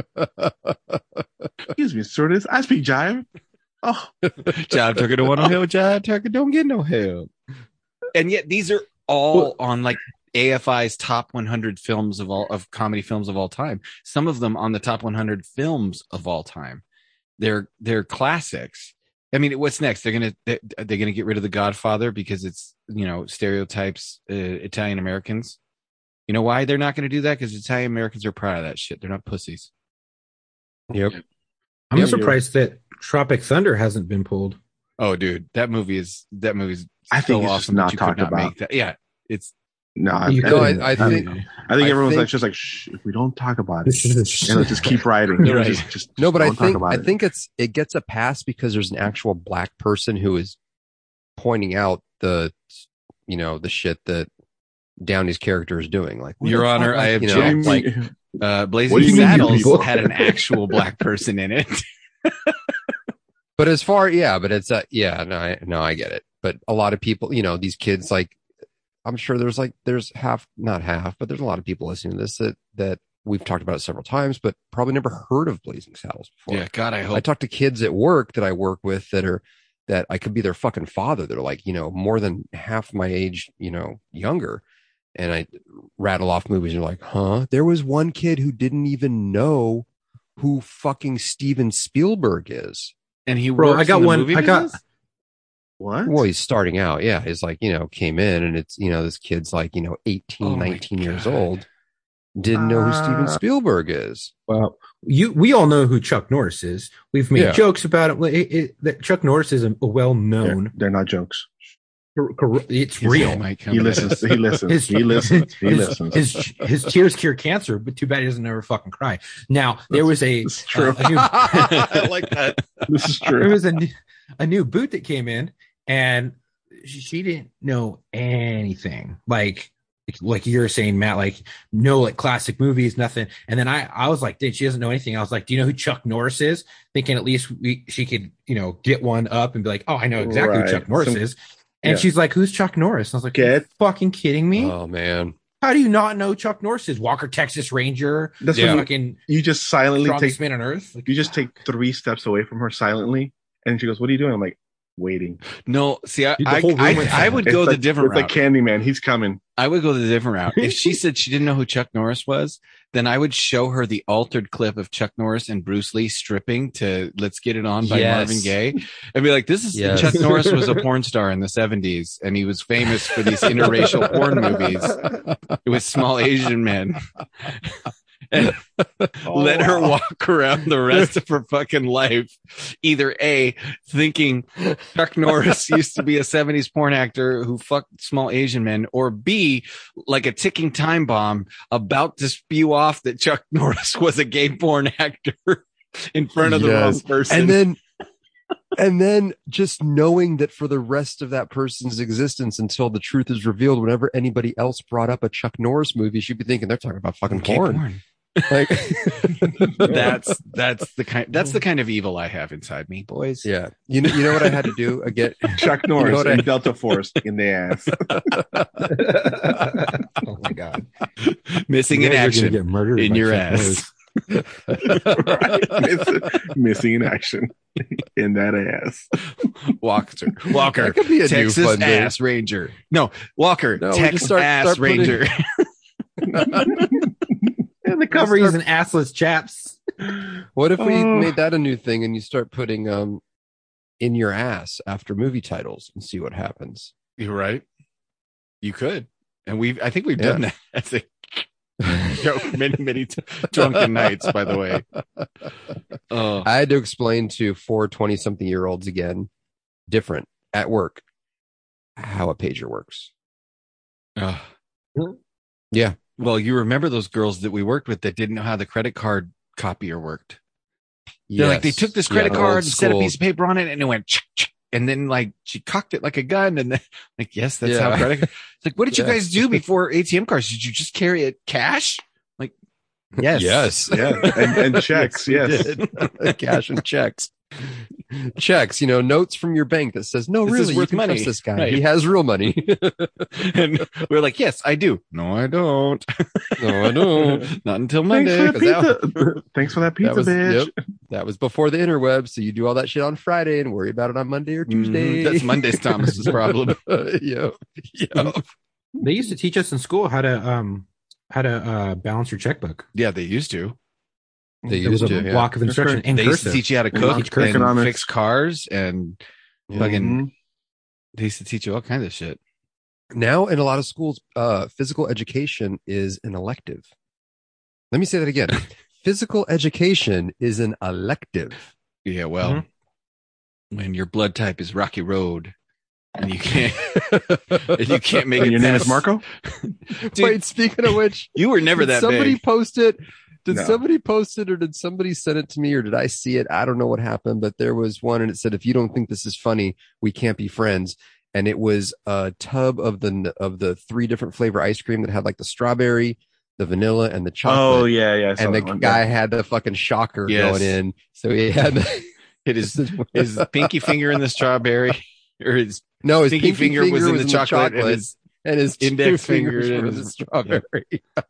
Excuse me, stewardess. I speak jive. Oh, Jive Turkey don't want no help. Jive Turkey don't get no help. And yet these are all on like AFI's top 100 films of comedy films of all time. Some of them on the top 100 films of all time. They're classics. I mean, what's next? They're gonna get rid of The Godfather because it's, you know, stereotypes Italian Americans. You know why they're not going to do that? Because Italian Americans are proud of that shit. They're not pussies. Yep. I'm Yep. surprised that Tropic Thunder hasn't been pulled. Oh, dude, that movie's I think so it's just awesome not that you could talked not about. make that. Yeah, it's no. You No, couldn't. I think. I think I everyone's think- like just like, shh, if we don't talk about it, and let's just keep writing. You're right. Just No, but I don't talk think about it. it gets a pass because there's an actual black person who is pointing out the shit that Downey's character is doing. Like, what Your the Honor, fuck? I You know, object. like, What Blazing do you mean, Saddles people? had an actual black person in it. but as far, yeah, but it's I get it. But a lot of people, you know, these kids, like, I'm sure there's not half, but there's a lot of people listening to this that we've talked about it several times, but probably never heard of Blazing Saddles before. Yeah, God, I hope. I talk to kids at work that I work with that I could be their fucking father. They're like, you know, more than half my age, you know, younger. And I rattle off movies and you're like, huh? There was one kid who didn't even know who fucking Steven Spielberg is. and he Bro, works I got in the one- movie I got- business? What? Well, he's starting out. Yeah. He's like, you know, came in and it's, you know, this kid's like, you know, 18, Oh my 19 years God. old. Didn't know who Steven Spielberg is. Well, we all know who Chuck Norris is. We've made Yeah. jokes about it. That Chuck Norris is a well-known. They're not jokes. It's His real. name might come He to listens. this. He listens. He listens. He listens. His tears cure cancer, but too bad he doesn't ever fucking cry. Now there was a, This is true. a new, I like that. This is there true. was a new boot that came in, and she didn't know anything. Like you're saying, Matt, like no, like classic movies, nothing. And then I was like, dude, she doesn't know anything. I was like, do you know who Chuck Norris is? Thinking at least she could, you know, get one up and be like, oh, I know exactly Right. who Chuck Norris Some- is. And yeah. she's like, who's Chuck Norris? And I was like, are you Get- fucking kidding me? Oh man. How do you not know Chuck Norris is Walker, Texas Ranger? That's Yeah. when Fucking you just silently strongest take man on earth. Like, you just take 3 steps away from her silently, and she goes, "What are you doing?" I'm like, waiting. No, see, Dude, the whole room went I would go It's the like, different it's route. like Candyman. He's coming. I would go the different route. If she said she didn't know who Chuck Norris was, then I would show her the altered clip of Chuck Norris and Bruce Lee stripping to Let's Get It On by Yes. Marvin Gaye. And be like, this is Yes. Chuck Norris was a porn star in the 70s and he was famous for these interracial porn movies. It was small Asian men. And let her walk around the rest of her fucking life, either A, thinking Chuck Norris used to be a 70s porn actor who fucked small Asian men, or B, like a ticking time bomb about to spew off that Chuck Norris was a gay porn actor in front of the wrong Yes. person. And then just knowing that for the rest of that person's existence until the truth is revealed, whenever anybody else brought up a Chuck Norris movie, she'd be thinking they're talking about fucking Gay porn. Like, that's the kind of evil I have inside me, boys. yeah. You know what I had to do again? Chuck Norris what and I- Delta Force in the ass. oh my god, Missing You in guys are gonna action get murdered in by your Chuck ass. Right? Missing in action in that ass. Walker, That could be a new Texas fun day. ass ranger. No, Walker, No, we Texas just ass start putting- ranger. And the cover, he's an assless chaps. What if we Oh. made that a new thing and you start putting in your ass after movie titles and see what happens? You're right. You could, and I think we've done that as a joke many drunken nights. By the way, oh, I had to explain to 4 20-something-year-olds again, different at work, how a pager works. oh. Yeah. Well, you remember those girls that we worked with that didn't know how the credit card copier worked. They're like, they took this credit card and set a piece of paper on it and it went, and then like she cocked it like a gun. And then like, yes, that's how Yeah. credit. It's like, what did you Yeah. guys do before ATM cards? Did you just carry it cash? Like, yes. Yes. Yeah, and checks. Yes. we did. Cash and checks. Checks, notes from your bank that says, no, This is really, you worth can money. trust this guy. Right. He has real money. And we're like, yes, I do. No, I don't. No, I don't. Not until Thanks Monday. for that 'cause that- pizza. Thanks for that pizza, That was, bitch. yep, that was before the interweb. So you do all that shit on Friday and worry about it on Monday or Tuesday. That's Monday's Thomas's problem. Yep. Yep. They used to teach us in school how to balance your checkbook. Yeah, they used to. They There was used a to, yeah. block of instruction in They used to cursive. teach you how to We cook teach and economics. fix cars, and fucking. Mhm. They used to teach you all kinds of shit. Now in a lot of schools, physical education is an elective. Let me say that again. Physical education is an elective. Yeah, well, when your blood type is Rocky Road, and you can't make And it your name is past- Marco? Dude, Wait, speaking of which, you were never did that somebody big. post it? Did No. somebody post it or did somebody send it to me or did I see it? I don't know what happened, but there was one and it said, if you don't think this is funny, we can't be friends. And it was a tub of the 3 different flavor ice cream that had like the strawberry, the vanilla, and the chocolate. Oh, yeah. I saw And the that one. guy had the fucking shocker Yes. going in. So he had Hit his pinky finger in the strawberry, or his no, his pinky finger was in the chocolate, and his index 2 finger fingers in were his- the strawberry.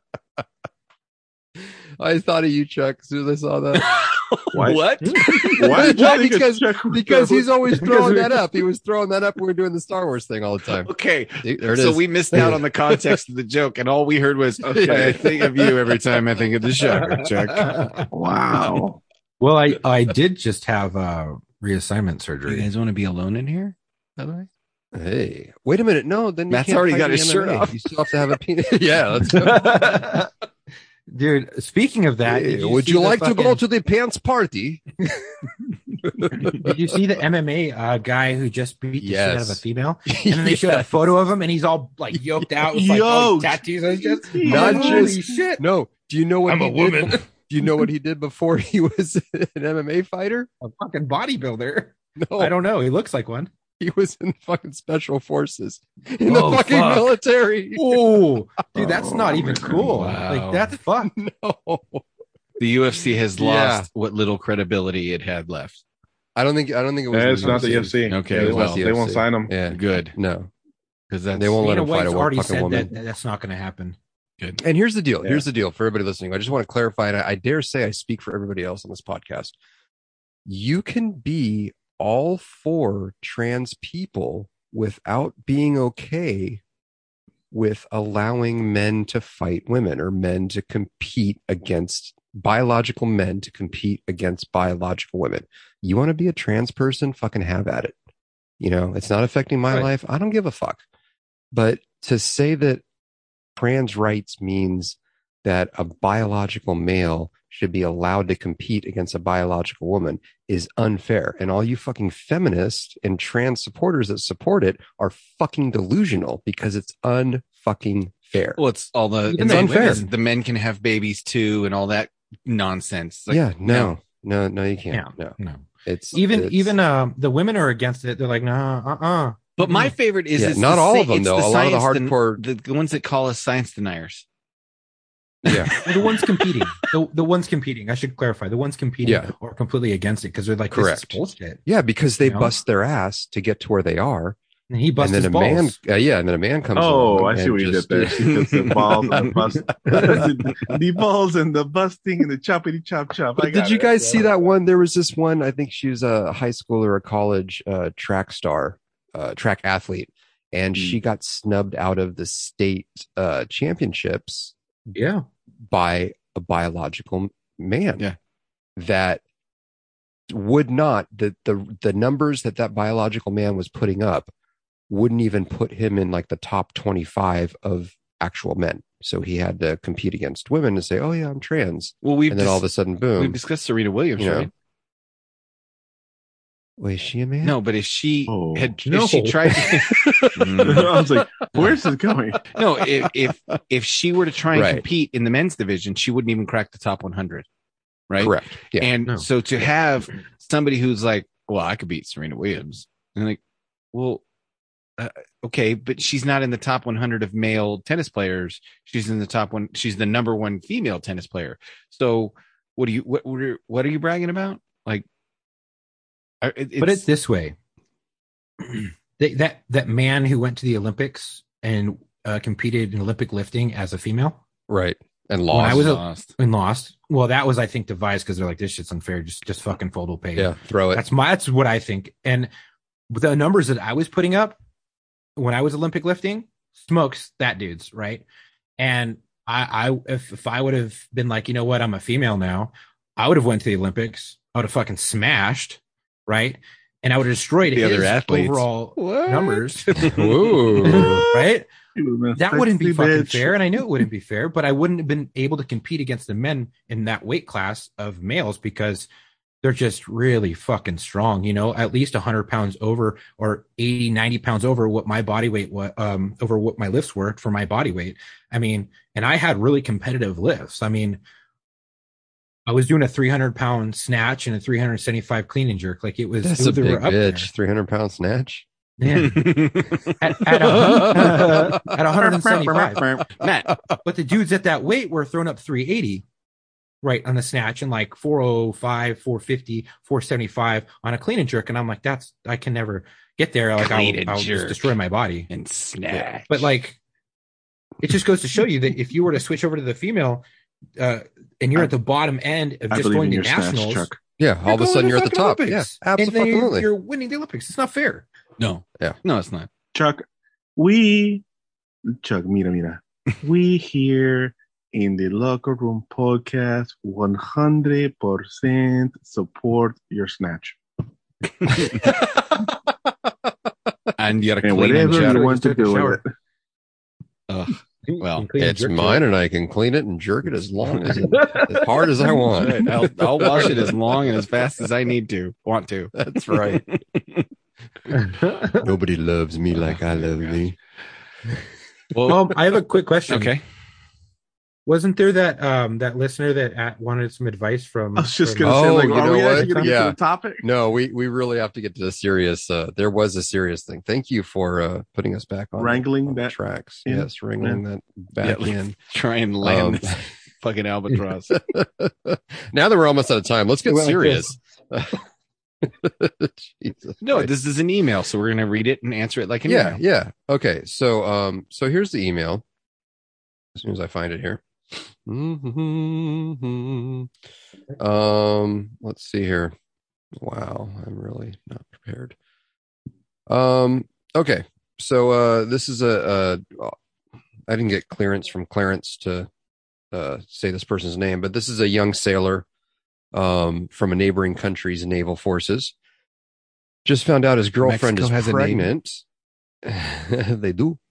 I thought of you, Chuck, as soon as I saw that. What? what? Why did you Well, think because- it's Chuck- Because he's always Because throwing we- that up. He was throwing that up when we were doing the Star Wars thing all the time. Okay, There it so is. we missed out on the context of the joke, and all we heard was, "Okay, I think of you every time I think of the shocker, Chuck." Wow. Well, I did just have reassignment surgery. You guys want to be alone in here? By the way, Hey, wait a minute. No, then you Matt's can't already fight got in his shirt MMA. off. You still have to have a penis. Yeah, let's go. Dude, speaking of that, Hey, did would see you the like to fucking- go to the pants party? Did you see the MMA guy who just beat the shit out of a Yes. female? And then they showed a photo of him, and he's all like yoked out with like all Yoked. tattoos on his chest. Not Holy just- shit! No. Do you know what I'm he a did? woman. Do you know what he did before he was an MMA fighter? A fucking bodybuilder. No, I don't know. He looks like one. He was in fucking special forces in the Oh, fucking fuck. military. Oh, dude, that's not even cool. Wow. Like that's fun. No. the UFC has Yeah. lost what little credibility it had left. I don't think it was. It's not the UFC. Okay, Yeah, they, well, won't, they won't sign him. Yeah, Good, no, because they won't let Dana him fight White's a already fucking said woman. that that's not going to happen. Good. And here's the deal. Yeah. Here's the deal for everybody listening. I just want to clarify, and I dare say I speak for everybody else on this podcast. You can be all for trans people without being okay with allowing men to fight women or men to compete against biological men to compete against biological women. You want to be a trans person? Fucking have at it. You know, it's not affecting my Right. life. I don't give a fuck. But to say that trans rights means that a biological male should be allowed to compete against a biological woman is unfair. And all you fucking feminists and trans supporters that support it are fucking delusional because it's unfucking fair. Well, it's all the Even it's the unfair. women- The men can have babies too, and all that nonsense. Like, yeah, no, you can't. No. No, it's Even it's- the women are against it. They're like, nah, But my favorite is Yeah, it's not the all sa- of them, it's though. A lot of the science hardcore- the ones that call us science deniers. yeah. the ones competing. The ones competing. I should clarify. The ones competing Yeah. are completely against it because they're like, Correct. this is bullshit. Yeah, because they You know? bust their ass to get to where they are. And he busts and his then a man, balls. and then a man comes Oh, along. I see and what you did just- there. She puts the balls and the bust, the balls and the busting and the choppity chop chop. But did you guys see that one? There was this one. I think she was a high school or a college track star, track athlete, and she got snubbed out of the state championships Yeah. by a biological man. Yeah. That would not the numbers that biological man was putting up wouldn't even put him in like the top 25 of actual men. So he had to compete against women and say, "Oh yeah, I'm trans." Well, we've And then all of a sudden, we've boom. discussed Serena Williams, You know. right? Wait, is she a man? No, but if she Oh, had, no. if she tried, I was like, where's this going? no, if she were to try and Right. compete in the men's division, she wouldn't even crack the top 100, right? Correct. Yeah. And No. so to have somebody who's like, well, I could beat Serena Williams, and like, well, okay, but she's not in the top 100 of male tennis players. She's in the top one. She's the number one female tennis player. So what are you bragging about? Like, Put it this way. that man who went to the Olympics and competed in Olympic lifting as a female Right. And When lost. I was a- lost. and lost. Well, that was, I think, devised because they're like, this shit's unfair. Just fucking fold will pay. yeah. Throw it. That's what I think. And the numbers that I was putting up when I was Olympic lifting, smokes that dude's right. And if I would have been like, you know what, I'm a female now, I would have went to the Olympics. I would have fucking smashed, right? And I would have destroyed The other his athletes. overall numbers, Ooh. right? He would've been a That wouldn't be sexy fucking bitch. fair, and I knew it wouldn't be fair. But I wouldn't have been able to compete against the men in that weight class of males because they're just really fucking strong, you know, at least 100 pounds over or 80, 90 pounds over what my body weight was, over what my lifts were for my body weight. I mean, and I had really competitive lifts. I mean, I was doing a 300-pound snatch and a 375 clean and jerk. Like it was, That's a they big were up there. bitch. 300-pound snatch. Yeah. at 175. Matt, But the dudes at that weight were throwing up 380 right on the snatch and like 405, 450, 475 on a clean and jerk. And I'm like, I can never get there. Like Clean and I'll just jerk. destroy my body. and snatch. But like, it just goes to show you that if you were to switch over to the female, and you're at the bottom end of I just believe going in to your nationals, snatch, Chuck. Yeah. All of a going sudden to you're at the fucking top. Olympics. Yeah. And then Absolutely. you're winning the Olympics. It's not fair. no, Yeah. no, it's not. Chuck, mira. We here in the Locker Room Podcast 100% support your snatch. And you got to And clean and whatever jerk. you want to Just took a do with shower. it. Ugh. Well, Clean and It's jerk mine and I can clean it and jerk it as long as as hard as I want. Right. I'll wash it as long and as fast as I want to. That's right. Nobody loves me like I love me. Well, I have a quick question. okay. Wasn't there that listener that wanted some advice from? I was just from- going to say, Oh, like, you are know we what? actually going to get Yeah. to the topic? No, we really have to get to the serious. There was a serious thing. Thank you for putting us back on Wrangling on the that tracks. in? Yes, wrangling that back Yeah, in. Try and land Um, this fucking albatross. Now that we're almost out of time, let's get Well, serious. Jesus No, Christ. this is an email, so we're gonna read it and answer it like an yeah, email. yeah. Okay, so here's the email. as soon as I find it here. Let's see here. Wow, I'm really not prepared. Okay. So this is I didn't get clearance from Clarence to say this person's name, but this is a young sailor from a neighboring country's naval forces. Just found out his girlfriend Mexico has is a name? pregnant. They do.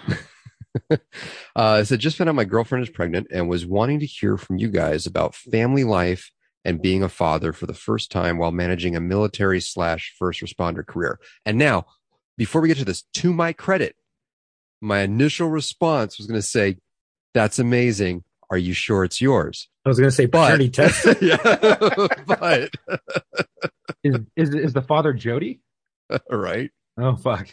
So just found out my girlfriend is pregnant and was wanting to hear from you guys about family life and being a father for the first time while managing a military / first responder career. And now, before we get to this, to my credit, my initial response was going to say, "That's amazing. Are you sure it's yours?" I was going to say paternity test. Yeah, but Is the father Jody? right. Oh fuck.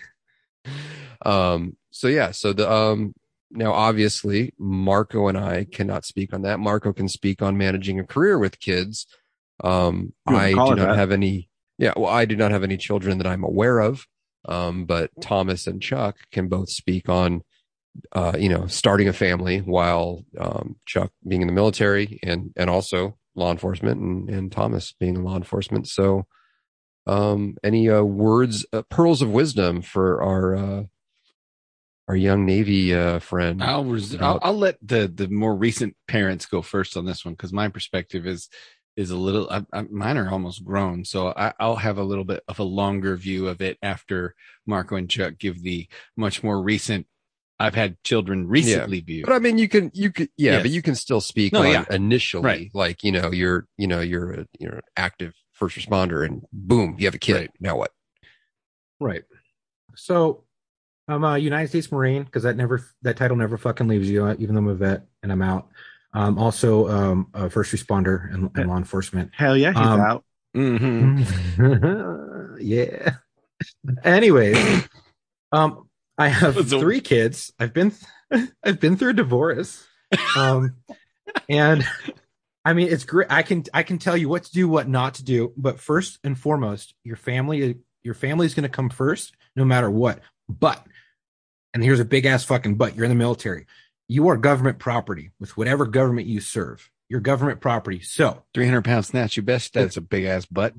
So yeah, so the now obviously Marco and I cannot speak on that. Marco can speak on managing a career with kids. I do not have any I do not have any children that I'm aware of. But Thomas and Chuck can both speak on starting a family while Chuck being in the military and also law enforcement and Thomas being in law enforcement. So any words, pearls of wisdom for our young Navy friend? I'll let the more recent parents go first on this one, because my perspective is a little. Mine are almost grown, so I'll have a little bit of a longer view of it after Marco and Chuck give the much more recent. I've had children recently view. But I mean, you can, Yes. but you can still speak on initially, Right. like, you're an active first responder and boom, you have a kid. Right. Now what? Right. So I'm a United States Marine, because that title never fucking leaves you, even though I'm a vet and I'm out. Also a first responder and law enforcement. Hell yeah, he's out. Mm-hmm. Yeah. Anyways, I have 3 kids. I've been through a divorce. And I mean, it's great. I can tell you what to do, what not to do. But first and foremost, your family is going to come first, no matter what. But, and here's a big ass fucking but, you're in the military. You are government property with whatever government you serve. You're government property. So 300-pound snatch. You best. That's a big ass butt.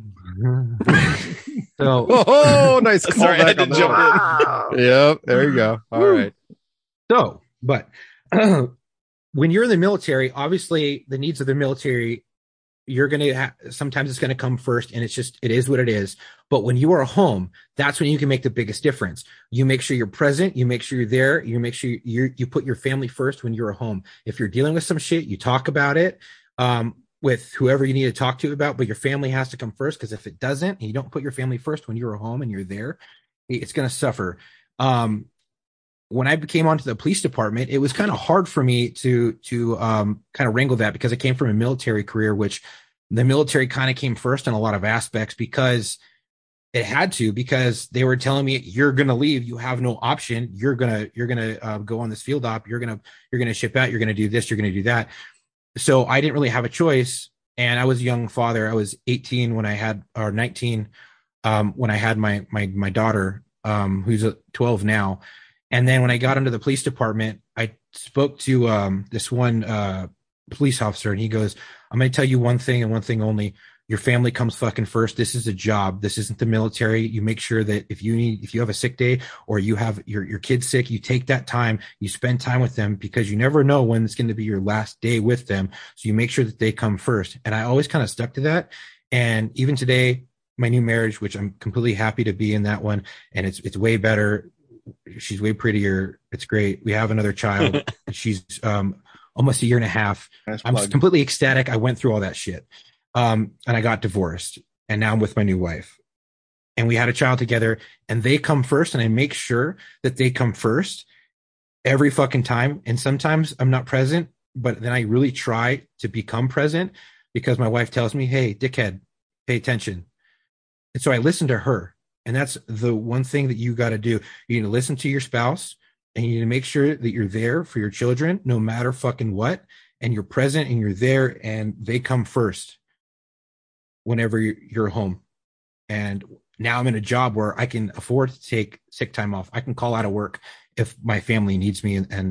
so Oh, nice call Sorry, I had back to on that. jump Yep, there you go. All right. So, but when you're in the military, obviously the needs of the military, you're going to sometimes it's going to come first, and it is what it is. But when you are home, that's when you can make the biggest difference. You make sure you're present. You make sure you're there. You make sure you put your family first when you're home. If you're dealing with some shit, you talk about it with whoever you need to talk to about, but your family has to come first, because if it doesn't, and you don't put your family first when you're home and you're there, it's going to suffer. When I came onto the police department, it was kind of hard for me to kind of wrangle that, because I came from a military career, which the military kind of came first in a lot of aspects, because it had to, because they were telling me, you're going to leave. You have no option. You're going to go on this field op. You're going to ship out. You're going to do this. You're going to do that. So I didn't really have a choice. And I was a young father. I was 18 when I had, or 19 when I had my daughter, who's 12 now. And then when I got into the police department, I spoke to this one police officer, and he goes, "I'm going to tell you one thing and one thing only. Your family comes fucking first. This is a job. This isn't the military. You make sure that if you have a sick day, or you have your kid sick, you take that time, you spend time with them, because you never know when it's going to be your last day with them. So you make sure that they come first." And I always kind of stuck to that. And even today, my new marriage, which I'm completely happy to be in that one, and it's way better. She's way prettier. It's great. We have another child. She's almost a year and a half. Nice I'm plug. completely ecstatic. I went through all that shit. And I got divorced, and now I'm with my new wife, and we had a child together, and they come first. And I make sure that they come first every fucking time. And sometimes I'm not present, but then I really try to become present, because my wife tells me, "Hey, dickhead, pay attention." And so I listen to her. And that's the one thing that you got to do. You need to listen to your spouse, and you need to make sure that you're there for your children, no matter fucking what. And you're present, and you're there, and they come first whenever you're home. And now I'm in a job where I can afford to take sick time off. I can call out of work if my family needs me. And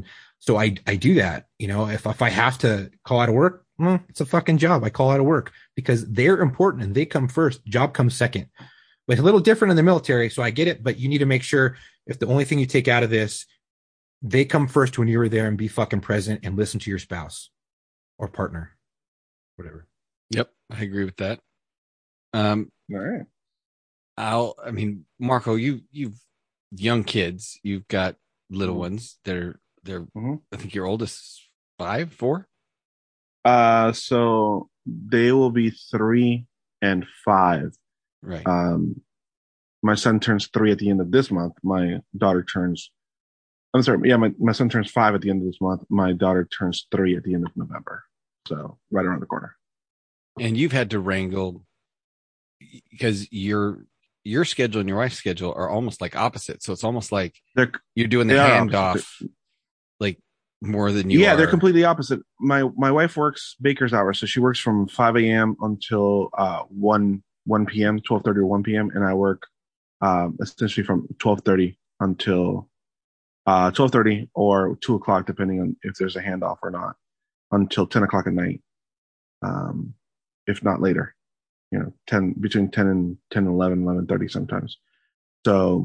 So I do that. If I have to call out of work, it's a fucking job. I call out of work because they're important and they come first. Job comes second. But a little different in the military, so I get it. But you need to make sure if the only thing you take out of this, they come first when you were there, and be fucking present and listen to your spouse or partner, whatever. Yep, I agree with that. All right. Marco, you've young kids. You've got little ones. They're. Mhm. I think your oldest is 5, 4. So they will be 3 and 5. Right. My son turns 3 at the end of this month. My daughter turns. I'm sorry. Yeah, my son turns 5 at the end of this month. My daughter turns 3 at the end of November. So right around the corner. And you've had to wrangle because your schedule and your wife's schedule are almost like opposite. So it's almost like you're doing the handoff like more than you are. Yeah, they're completely opposite. My wife works baker's hours, so she works from 5 a.m. until 1 p.m., 12:30 or 1 p.m. And I work essentially from 12:30 until 12:30 or 2 o'clock, depending on if there's a handoff or not, until 10 o'clock at night, if not later. Between 10 and 11, 11:30 sometimes. So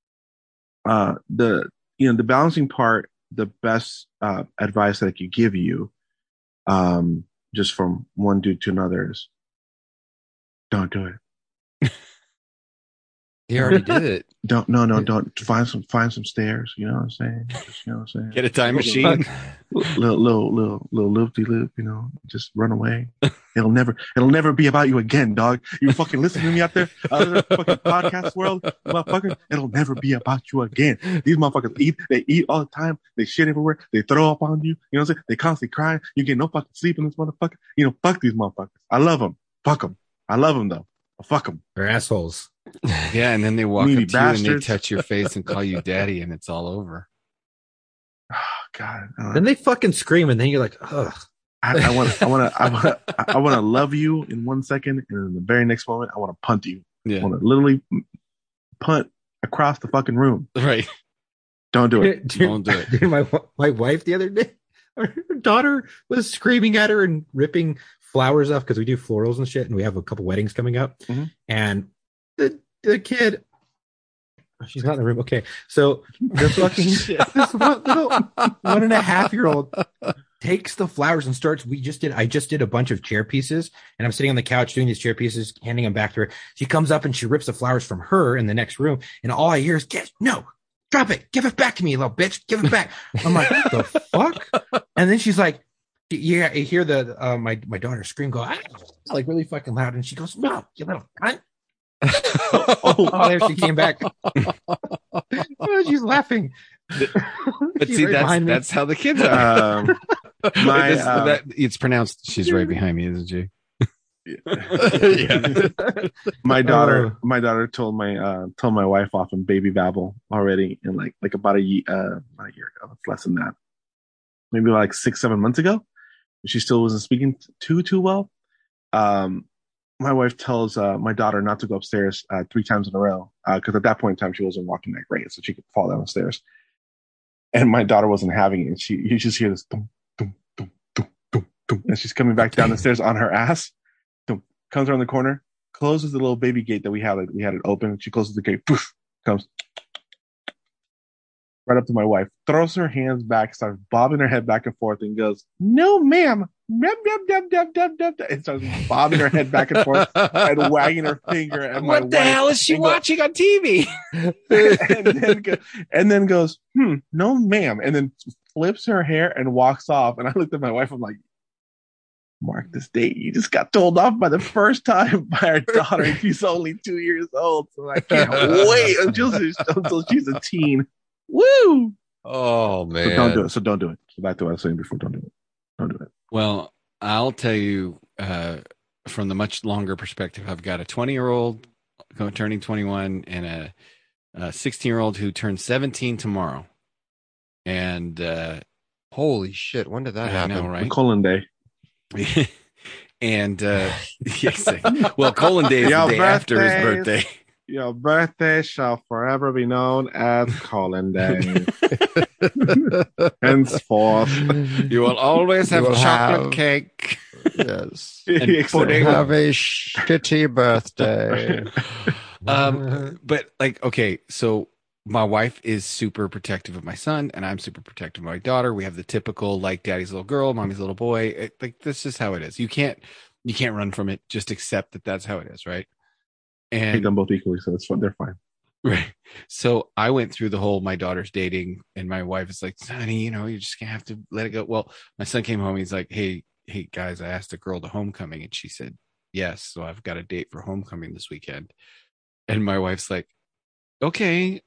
the balancing part, the best advice that I could give you, just from one dude to another, is don't do it. He already did it. Don't find some stairs. You know what I'm saying? Get a time machine. Little loopy loop. Just run away. It'll never be about you again, dog. You fucking listen to me out there, the fucking podcast world, motherfucker. It'll never be about you again. These motherfuckers they eat all the time. They shit everywhere. They throw up on you. You know what I'm saying? They constantly crying. You get no fucking sleep in this motherfucker. Fuck these motherfuckers. I love them. Fuck them. I love them though. Fuck them. They're assholes. Yeah, and then they walk Needy up to you and they bastards. touch your face and call you daddy, and it's all over. Oh God. Then they fucking scream, and then you're like, ugh. I want to love you in 1 second, and in the very next moment, I want to punt you. Yeah. I want to literally punt across the fucking room. Right. Don't do it. Don't do it. Dude, my wife the other day, her daughter was screaming at her and ripping flowers off because we do florals and shit, and we have a couple weddings coming up. Mhm. And the kid, she's not in the room. Okay, so the fucking this little 1.5-year-old takes the flowers and starts. I just did a bunch of chair pieces, and I'm sitting on the couch doing these chair pieces, handing them back to her. She comes up and she rips the flowers from her in the next room, and all I hear is, "No, drop it, give it back to me, you little bitch, give it back." I'm like, what the fuck? And then she's like, yeah, I hear my daughter scream, go, "Ah," like really fucking loud, and she goes, "No, you little cunt." Oh, there she came back. Oh, she's laughing. But She's see, right behind me. that's how the kids are. It's pronounced. She's right behind me, isn't she? Yeah. My daughter told my wife off in baby babble already, in like about a year ago. It's less than that, maybe like 6-7 months ago. She still wasn't speaking too well. My wife tells my daughter not to go upstairs 3 times in a row, because at that point in time she wasn't walking that great, so she could fall down the stairs. And my daughter wasn't having it. You just hear this dum, dum, dum, dum, dum, dum, and she's coming back down the stairs on her ass. Dum, comes around the corner, closes the little baby gate that we had. We had it open. She closes the gate. Poof, comes right up to my wife, throws her hands back, starts bobbing her head back and forth, and goes, "No, ma'am." And starts bobbing her head back and forth and wagging her finger at my wife. What the hell is she watching on TV? and then goes, "No, ma'am," and then flips her hair and walks off. And I looked at my wife. I'm like, mark this date. You just got told off by the first time by our daughter. And she's only 2 years old, so I can't wait until she's a teen. Woo! Oh man. So don't do it. So don't do it. So back to what I was saying before. Don't do it. Don't do it. Well, I'll tell you from the much longer perspective. I've got a 20-year-old turning 21 and a 16-year-old who turns 17 tomorrow. And Holy shit! When did that I happen? know, right? Colon Day. And yes, well, Colin Day is Yo, the day after his birthdays. birthday. Your birthday shall forever be known as Colin Day. Henceforth. You will always have will chocolate have- cake. Yes. And pudding. Have a shitty birthday. But like, okay, so my wife is super protective of my son, and I'm super protective of my daughter. We have the typical like daddy's little girl, mommy's little boy. Like this is how it is. You can't run from it. Just accept that that's how it is, right? I hate And them both equally, so it's fun. They're fine. right. So I went through the whole my daughter's dating, and my wife is like, "Sonny, you're just gonna have to let it go." Well, my son came home. He's like, "Hey guys, I asked a girl to homecoming, and she said yes. So I've got a date for homecoming this weekend." And my wife's like, "Okay,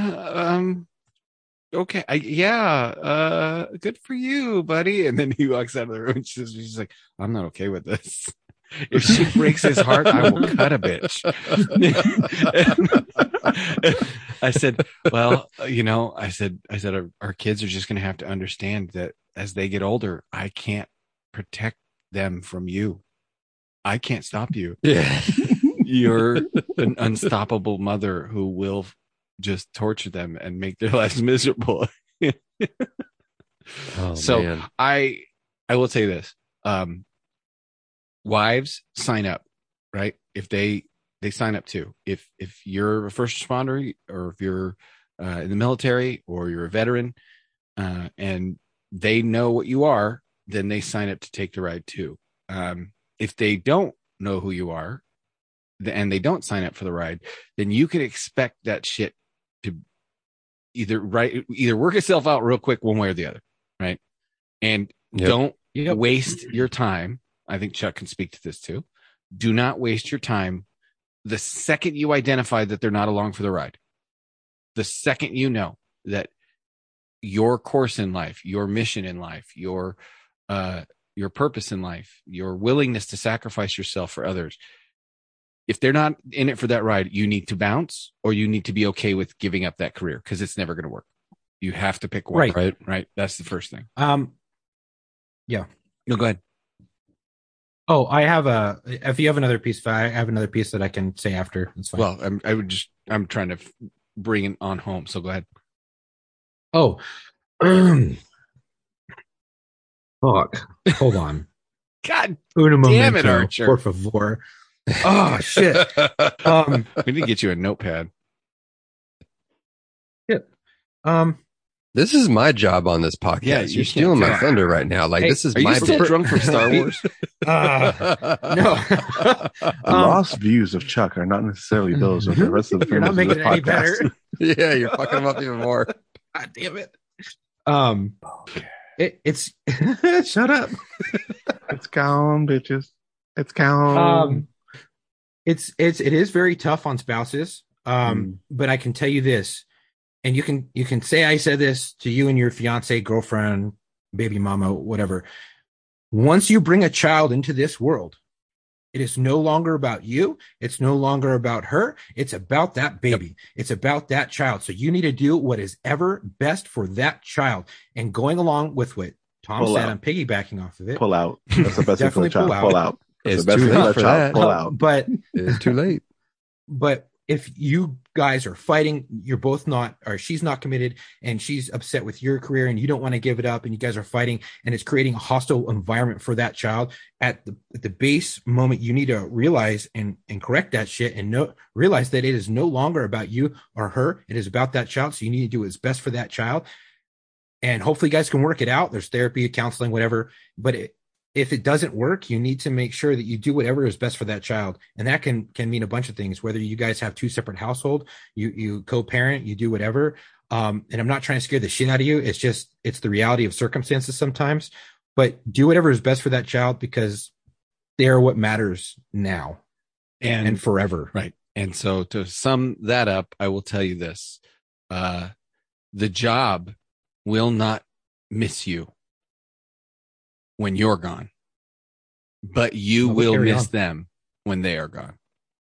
okay, good for you, buddy." And then he walks out of the room, and she's like, "I'm not okay with this. If she breaks his heart, I will cut a bitch." I said, "Well, I said, our kids are just going to have to understand that as they get older, I can't protect them from you. I can't stop you. Yeah. You're an unstoppable mother who will just torture them and make their lives miserable." Oh, So man. I will say this. Wives sign up, right? If they sign up too. If you're a first responder, or if you're in the military, or you're a veteran, and they know what you are, then they sign up to take the ride too. If they don't know who you are, and they don't sign up for the ride, then you can expect that shit to either work itself out real quick one way or the other, right? And Yep. don't waste your time. I think Chuck can speak to this too. Do not waste your time. The second you identify that they're not along for the ride, the second you know that your course in life, your mission in life, your purpose in life, your willingness to sacrifice yourself for others, if they're not in it for that ride, you need to bounce, or you need to be okay with giving up that career, because it's never going to work. You have to pick one. Right. That's the first thing. Yeah. No, go ahead. Oh, if you have another piece, I have another piece that I can say after. It's fine. Well, I'm trying to bring it on home. So go ahead. Oh, fuck. Hold on. God Uno damn it, momento, Archer. por favor. Oh, shit. We need to get you a notepad. This is my job on this podcast. Yeah, You're you stealing my can't- thunder right now. Like, Hey, this is are you my still drunk from Star Wars? No. Lost views of Chuck are not necessarily those of the rest of the You're not members of making the it any podcast. better. Yeah, you're fucking them up even more. God damn it. It's shut up. It's gone, bitches. It's gone. It is very tough on spouses. But I can tell you this, and you can say I said this to you and your fiance, girlfriend, baby mama, whatever. Once you bring a child into this world, it is no longer about you. It's no longer about her. It's about that baby. It's about that child. So you need to do what is ever best for that child. And going along with what Tom Pull said, out. I'm piggybacking off of it. Pull out. That's the best thing for the Definitely child. pull out. Pull out. That's It's the best too thing for late the for child. that. Pull out. But It's too late. But if you guys are fighting, you're both not, or she's not committed and she's upset with your career and you don't want to give it up and you guys are fighting and it's creating a hostile environment for that child, at the base moment, you need to realize and correct that shit and realize that it is no longer about you or her. It is about that child. So you need to do what's best for that child. And hopefully you guys can work it out. There's therapy, counseling, whatever. But if it doesn't work, you need to make sure that you do whatever is best for that child. And that can mean a bunch of things, whether you guys have two separate households, you co-parent, you do whatever. And I'm not trying to scare the shit out of you. It's the reality of circumstances sometimes, but do whatever is best for that child because they are what matters now and forever. Right. And so to sum that up, I will tell you this, the job will not miss you when you're gone, but you will miss them when they are gone.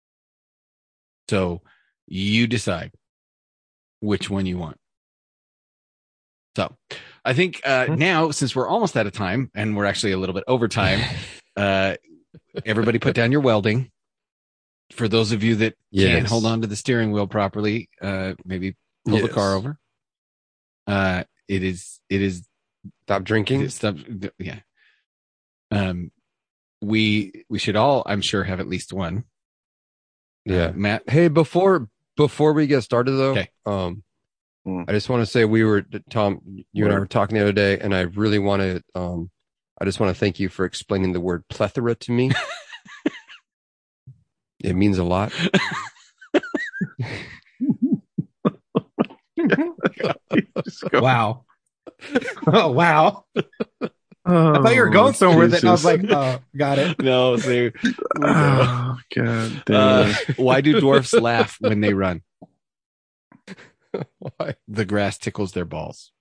So you decide which one you want. So I think now, since we're almost out of time and we're actually a little bit over time, everybody put down your welding. For those of you that Yes. can't hold on to the steering wheel properly, maybe pull the Yes. car over. It is Stop drinking. stuff. Yeah. We should all, I'm sure, have at least one. Yeah. Matt. Hey, before we get started though, Okay. I just want to say Tom, you and I were talking the other day, and I really want to I just want to thank you for explaining the word plethora to me. It means a lot. Wow. Oh, wow. Oh, I thought you were going somewhere with it. And I was Jesus. like, oh, got it. No, see. Oh, God damn. Why do dwarfs laugh when they run? Why? The grass tickles their balls.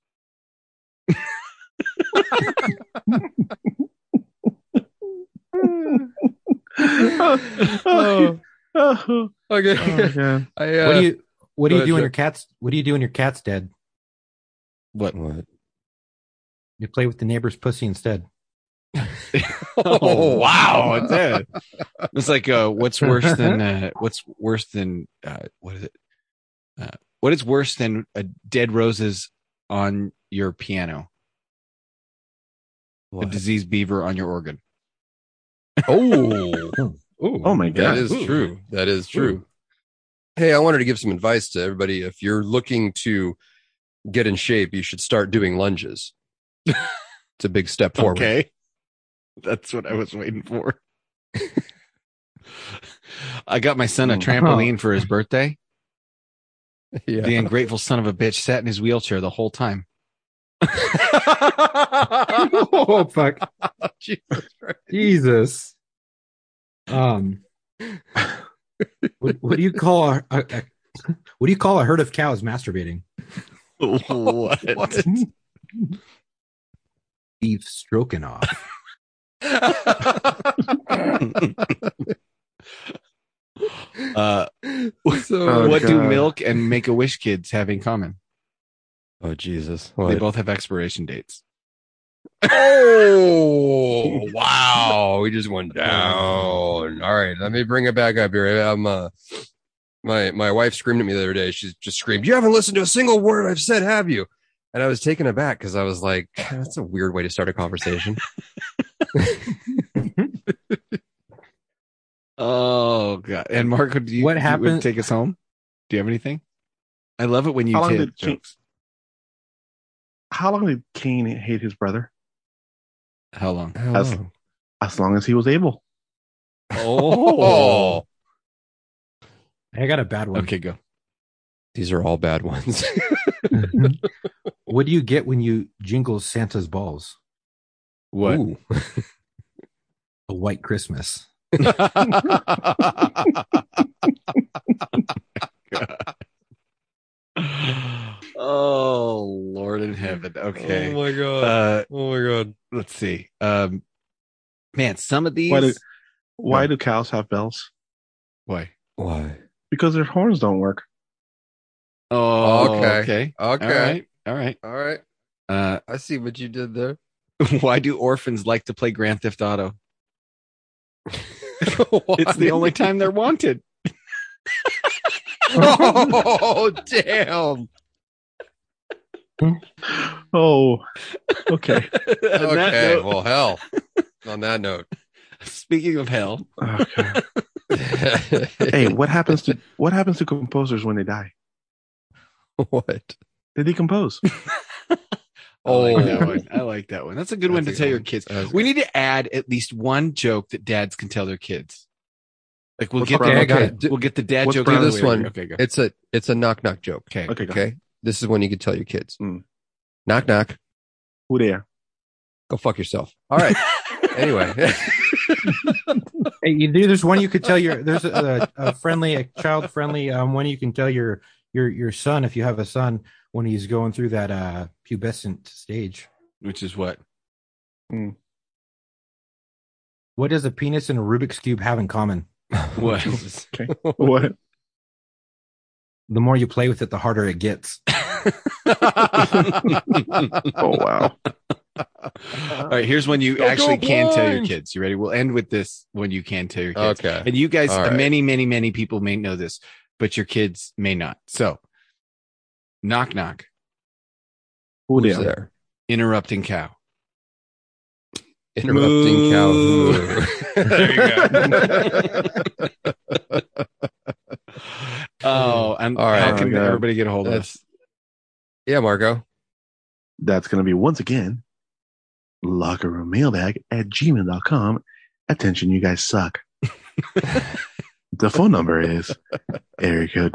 Oh, Oh, okay. God. What do Go you do when ahead, your cat's dead? What? What? You play with the neighbor's pussy instead. Oh, wow. It's like, what's worse than, what is it? What is worse than dead roses on your piano? What? A diseased beaver on your organ. Oh, Oh, my God. That is true. That is true. Hey, I wanted to give some advice to everybody. If you're looking to get in shape, you should start doing lunges. It's a big step forward. Okay. That's what I was waiting for. I got my son a trampoline for his birthday. Yeah. The ungrateful son of a bitch sat in his wheelchair the whole time. Oh, fuck. Jesus. What do you call a what do you call a herd of cows masturbating? What? Beef stroking off. So, What do God. milk and Make-A-Wish kids have in common? oh Jesus! They What? both have expiration dates. Oh wow! We just went down. All right, let me bring it back up here. My wife screamed at me the other day. She just screamed, "You haven't listened to a single word I've said, have you?" And I was taken aback because I was like, "That's a weird way to start a conversation." Oh God! And Marco, do you What you happened- would take us home? Do you have anything? I love it when you How long take did jokes. How long did Cain hate his brother? How long? As- As long as he was able. Oh, I got a bad one. okay, go. These are all bad ones. What do you get when you jingle Santa's balls? What? Ooh. A white Christmas. Oh Lord in heaven. Okay. Oh my god. Oh my god. Let's see. Man, some of these. Why do cows have bells? Why? Why? Because their horns don't work. Oh, Okay. okay. Okay. All right. All right. Uh, I see what you did there. why do orphans like to play Grand Theft Auto? It's the only time they're wanted. Oh damn. Oh, okay. On that Okay. note- Well, hell. On that note. Speaking of hell, Okay. Hey, what happens to composers when they die? What? They decompose. I like that one. I like that one. That's a good one to That's a tell good your one. kids. That's We need to add at least one joke that dads can tell their kids. Like we'll What's get Brown? Okay, I got Okay. it. we'll get the dad What's joke. Brown? out of the This way. one. Okay, go. It's a knock knock joke. Okay. Okay, go. Okay. This is one you can tell your kids. Mm. Knock knock. Who there? Go fuck yourself. All right. Anyway. Hey, there's one you could tell there's a child friendly one you can tell your son if you have a son when he's going through that pubescent stage. Which is what? What does a penis and a Rubik's cube have in common? What? Okay. What? The more you play with it, the harder it gets. Oh wow. All right, here's when you Don't actually go can tell your blind. kids. You ready? We'll end with this when you can tell your kids. Okay. And you guys, All right. many people may know this, but your kids may not. So, knock, knock, Who Who's there? there? interrupting cow. Interrupting cow. Moo. Moo. There you go. Oh, and All right. how can Oh, God. everybody get a hold of us? Yeah, Marco. That's going to be once again lockerroommailbag@gmail.com. Attention, you guys suck. The phone number is area code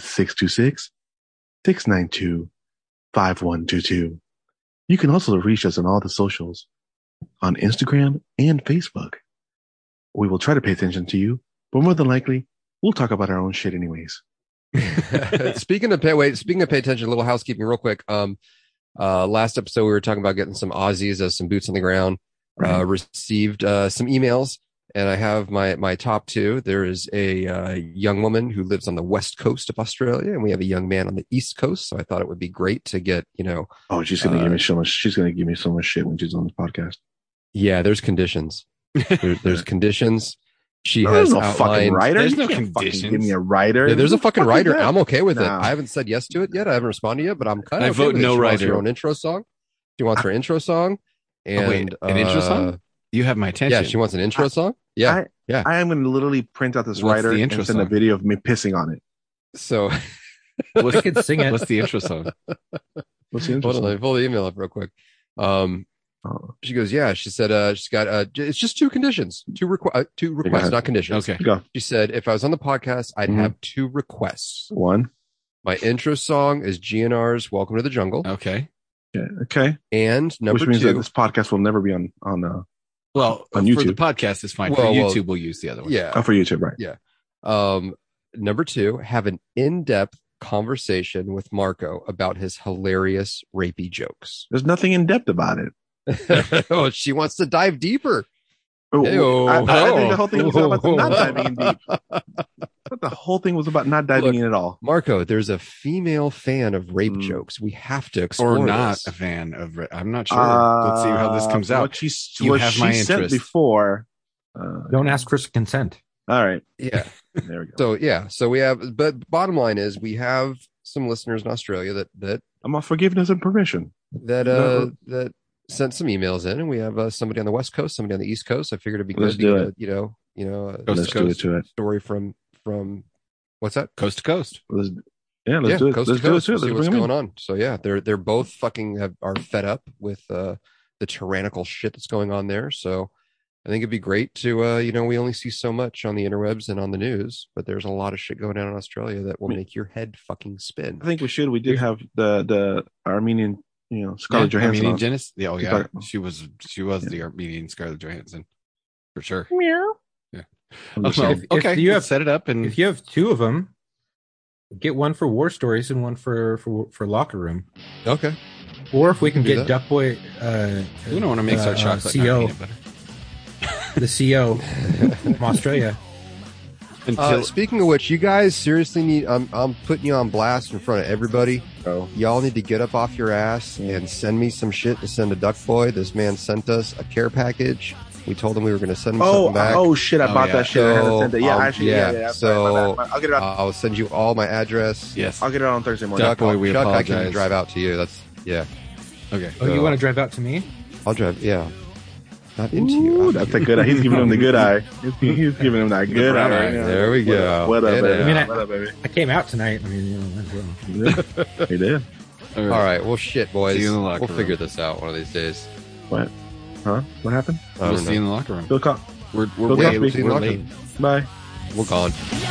626-692-5122. You can also reach us on all the socials on Instagram and Facebook. We will try to pay attention to you, but more than likely, we'll talk about our own shit anyways. Speaking of pay attention, a little housekeeping real quick. Last episode we were talking about getting some Aussies as some boots on the ground. Received some emails, and I have my top two. There is a young woman who lives on the west coast of Australia, and we have a young man on the east coast. So I thought it would be great to get, Oh, she's going to give me so much. She's going to give me so much shit when she's on this podcast. yeah, there's conditions. There's conditions. She There's has no fucking outlined. writer. There's You no can't fucking conditions. Give me a writer. Yeah, there's a fucking Fuck is writer. that? I'm okay with it. Nah. I haven't said yes to it yet. I haven't responded yet, but I'm kind I of. vote no She wants her writer. own intro song. She wants her intro song. And Oh, wait, an intro song? You have my attention. Yeah, she wants an intro song. Yeah, yeah. I am going to literally print out this What's writer the and intro send a song? video of me pissing on it. So What's, I could sing it. what's the intro song? What's the intro hold on, let me song? pull the email up real quick. Oh, She goes, yeah. She said, she's got it's just two conditions, two requests, ahead. not conditions. Okay. go. She said, if I was on the podcast, I'd Mhm. have two requests. One. My intro song is GNR's "Welcome to the Jungle," Okay. Yeah, okay. and number Which means that two, this podcast will never be on Well, On for the YouTube. podcast is fine. Well, for well, YouTube, we'll use the other one. yeah. for YouTube, right? Number two, have an in-depth conversation with Marco about his hilarious rapey jokes. There's nothing in depth about it. Oh, she wants to dive deeper. Oh, Ew. I think the whole thing was about not diving in deep. But the whole thing was about not diving Look, in at all. Marco, there's a female fan of rape Mm. jokes. We have to explore Or not this. a fan of. I'm not sure. Let's see how this comes out. You have my said interest. before. Don't ask for consent. All right, Yeah. there we go. So yeah. So we have, but bottom line is we have some listeners in Australia that I'm on forgiveness and permission. that sent some emails in, and we have somebody on the west coast, somebody on the east coast. I figured it'd be Let's good do to it. get a, Coast Let's to do it coast. to it. story from what's that? Coast to coast. Let's do it. Coast Let's to do it coast. too. We'll see Let's what's bring them going in. on. So yeah, they're both fucking are fed up with the tyrannical shit that's going on there. So I think it'd be great to we only see so much on the interwebs and on the news, but there's a lot of shit going on in Australia that will make your head fucking spin. I think we should. We did have the Armenian, Scarlett Johansson. Armenian on. Genesis. Yeah, oh She's yeah, talking- she was the Armenian Scarlett Johansson for sure. Meow. Yeah. I'm just Well, saying. If okay, you let's have- set it up and If you have two of them, get one for War Stories and one for Locker Room. Okay. Or if we can Do get that. Duckboy, we don't want to mix our chocolate. not CO, peanut butter. the CO from Australia. Until Speaking of which, you guys seriously need. I'm putting you on blast in front of everybody. Oh. Y'all need to get up off your ass and send me some shit to send to Duck Boy. This man sent us a care package. We told him we were going to send him something back. Oh shit! I Oh, bought yeah. that shit. I had to So, send it. Yeah, um, actually, yeah, yeah. so, I'll get it out. I'll send you all my address. yes, I'll get it out on Thursday morning. Duck Boy, we Chuck, I can apologize. drive out to you. That's yeah. okay. Oh, you want to drive out to me? I'll drive. Yeah, not into you. Ooh, out that's to a you. good eye. He's giving him the good eye. He's giving him that good brown eye. eye. Right now. There we go. What up, Get baby? it out. What up, baby? I came out tonight. I mean, might as well. He did. All All right. Well, shit, boys. See you in the locker We'll room. figure this out one of these days. What? Huh? What happened? I We'll don't see you know. in the locker room. Bill Cosby. We're Bill way Cosby. we're late. Bye. We're gone.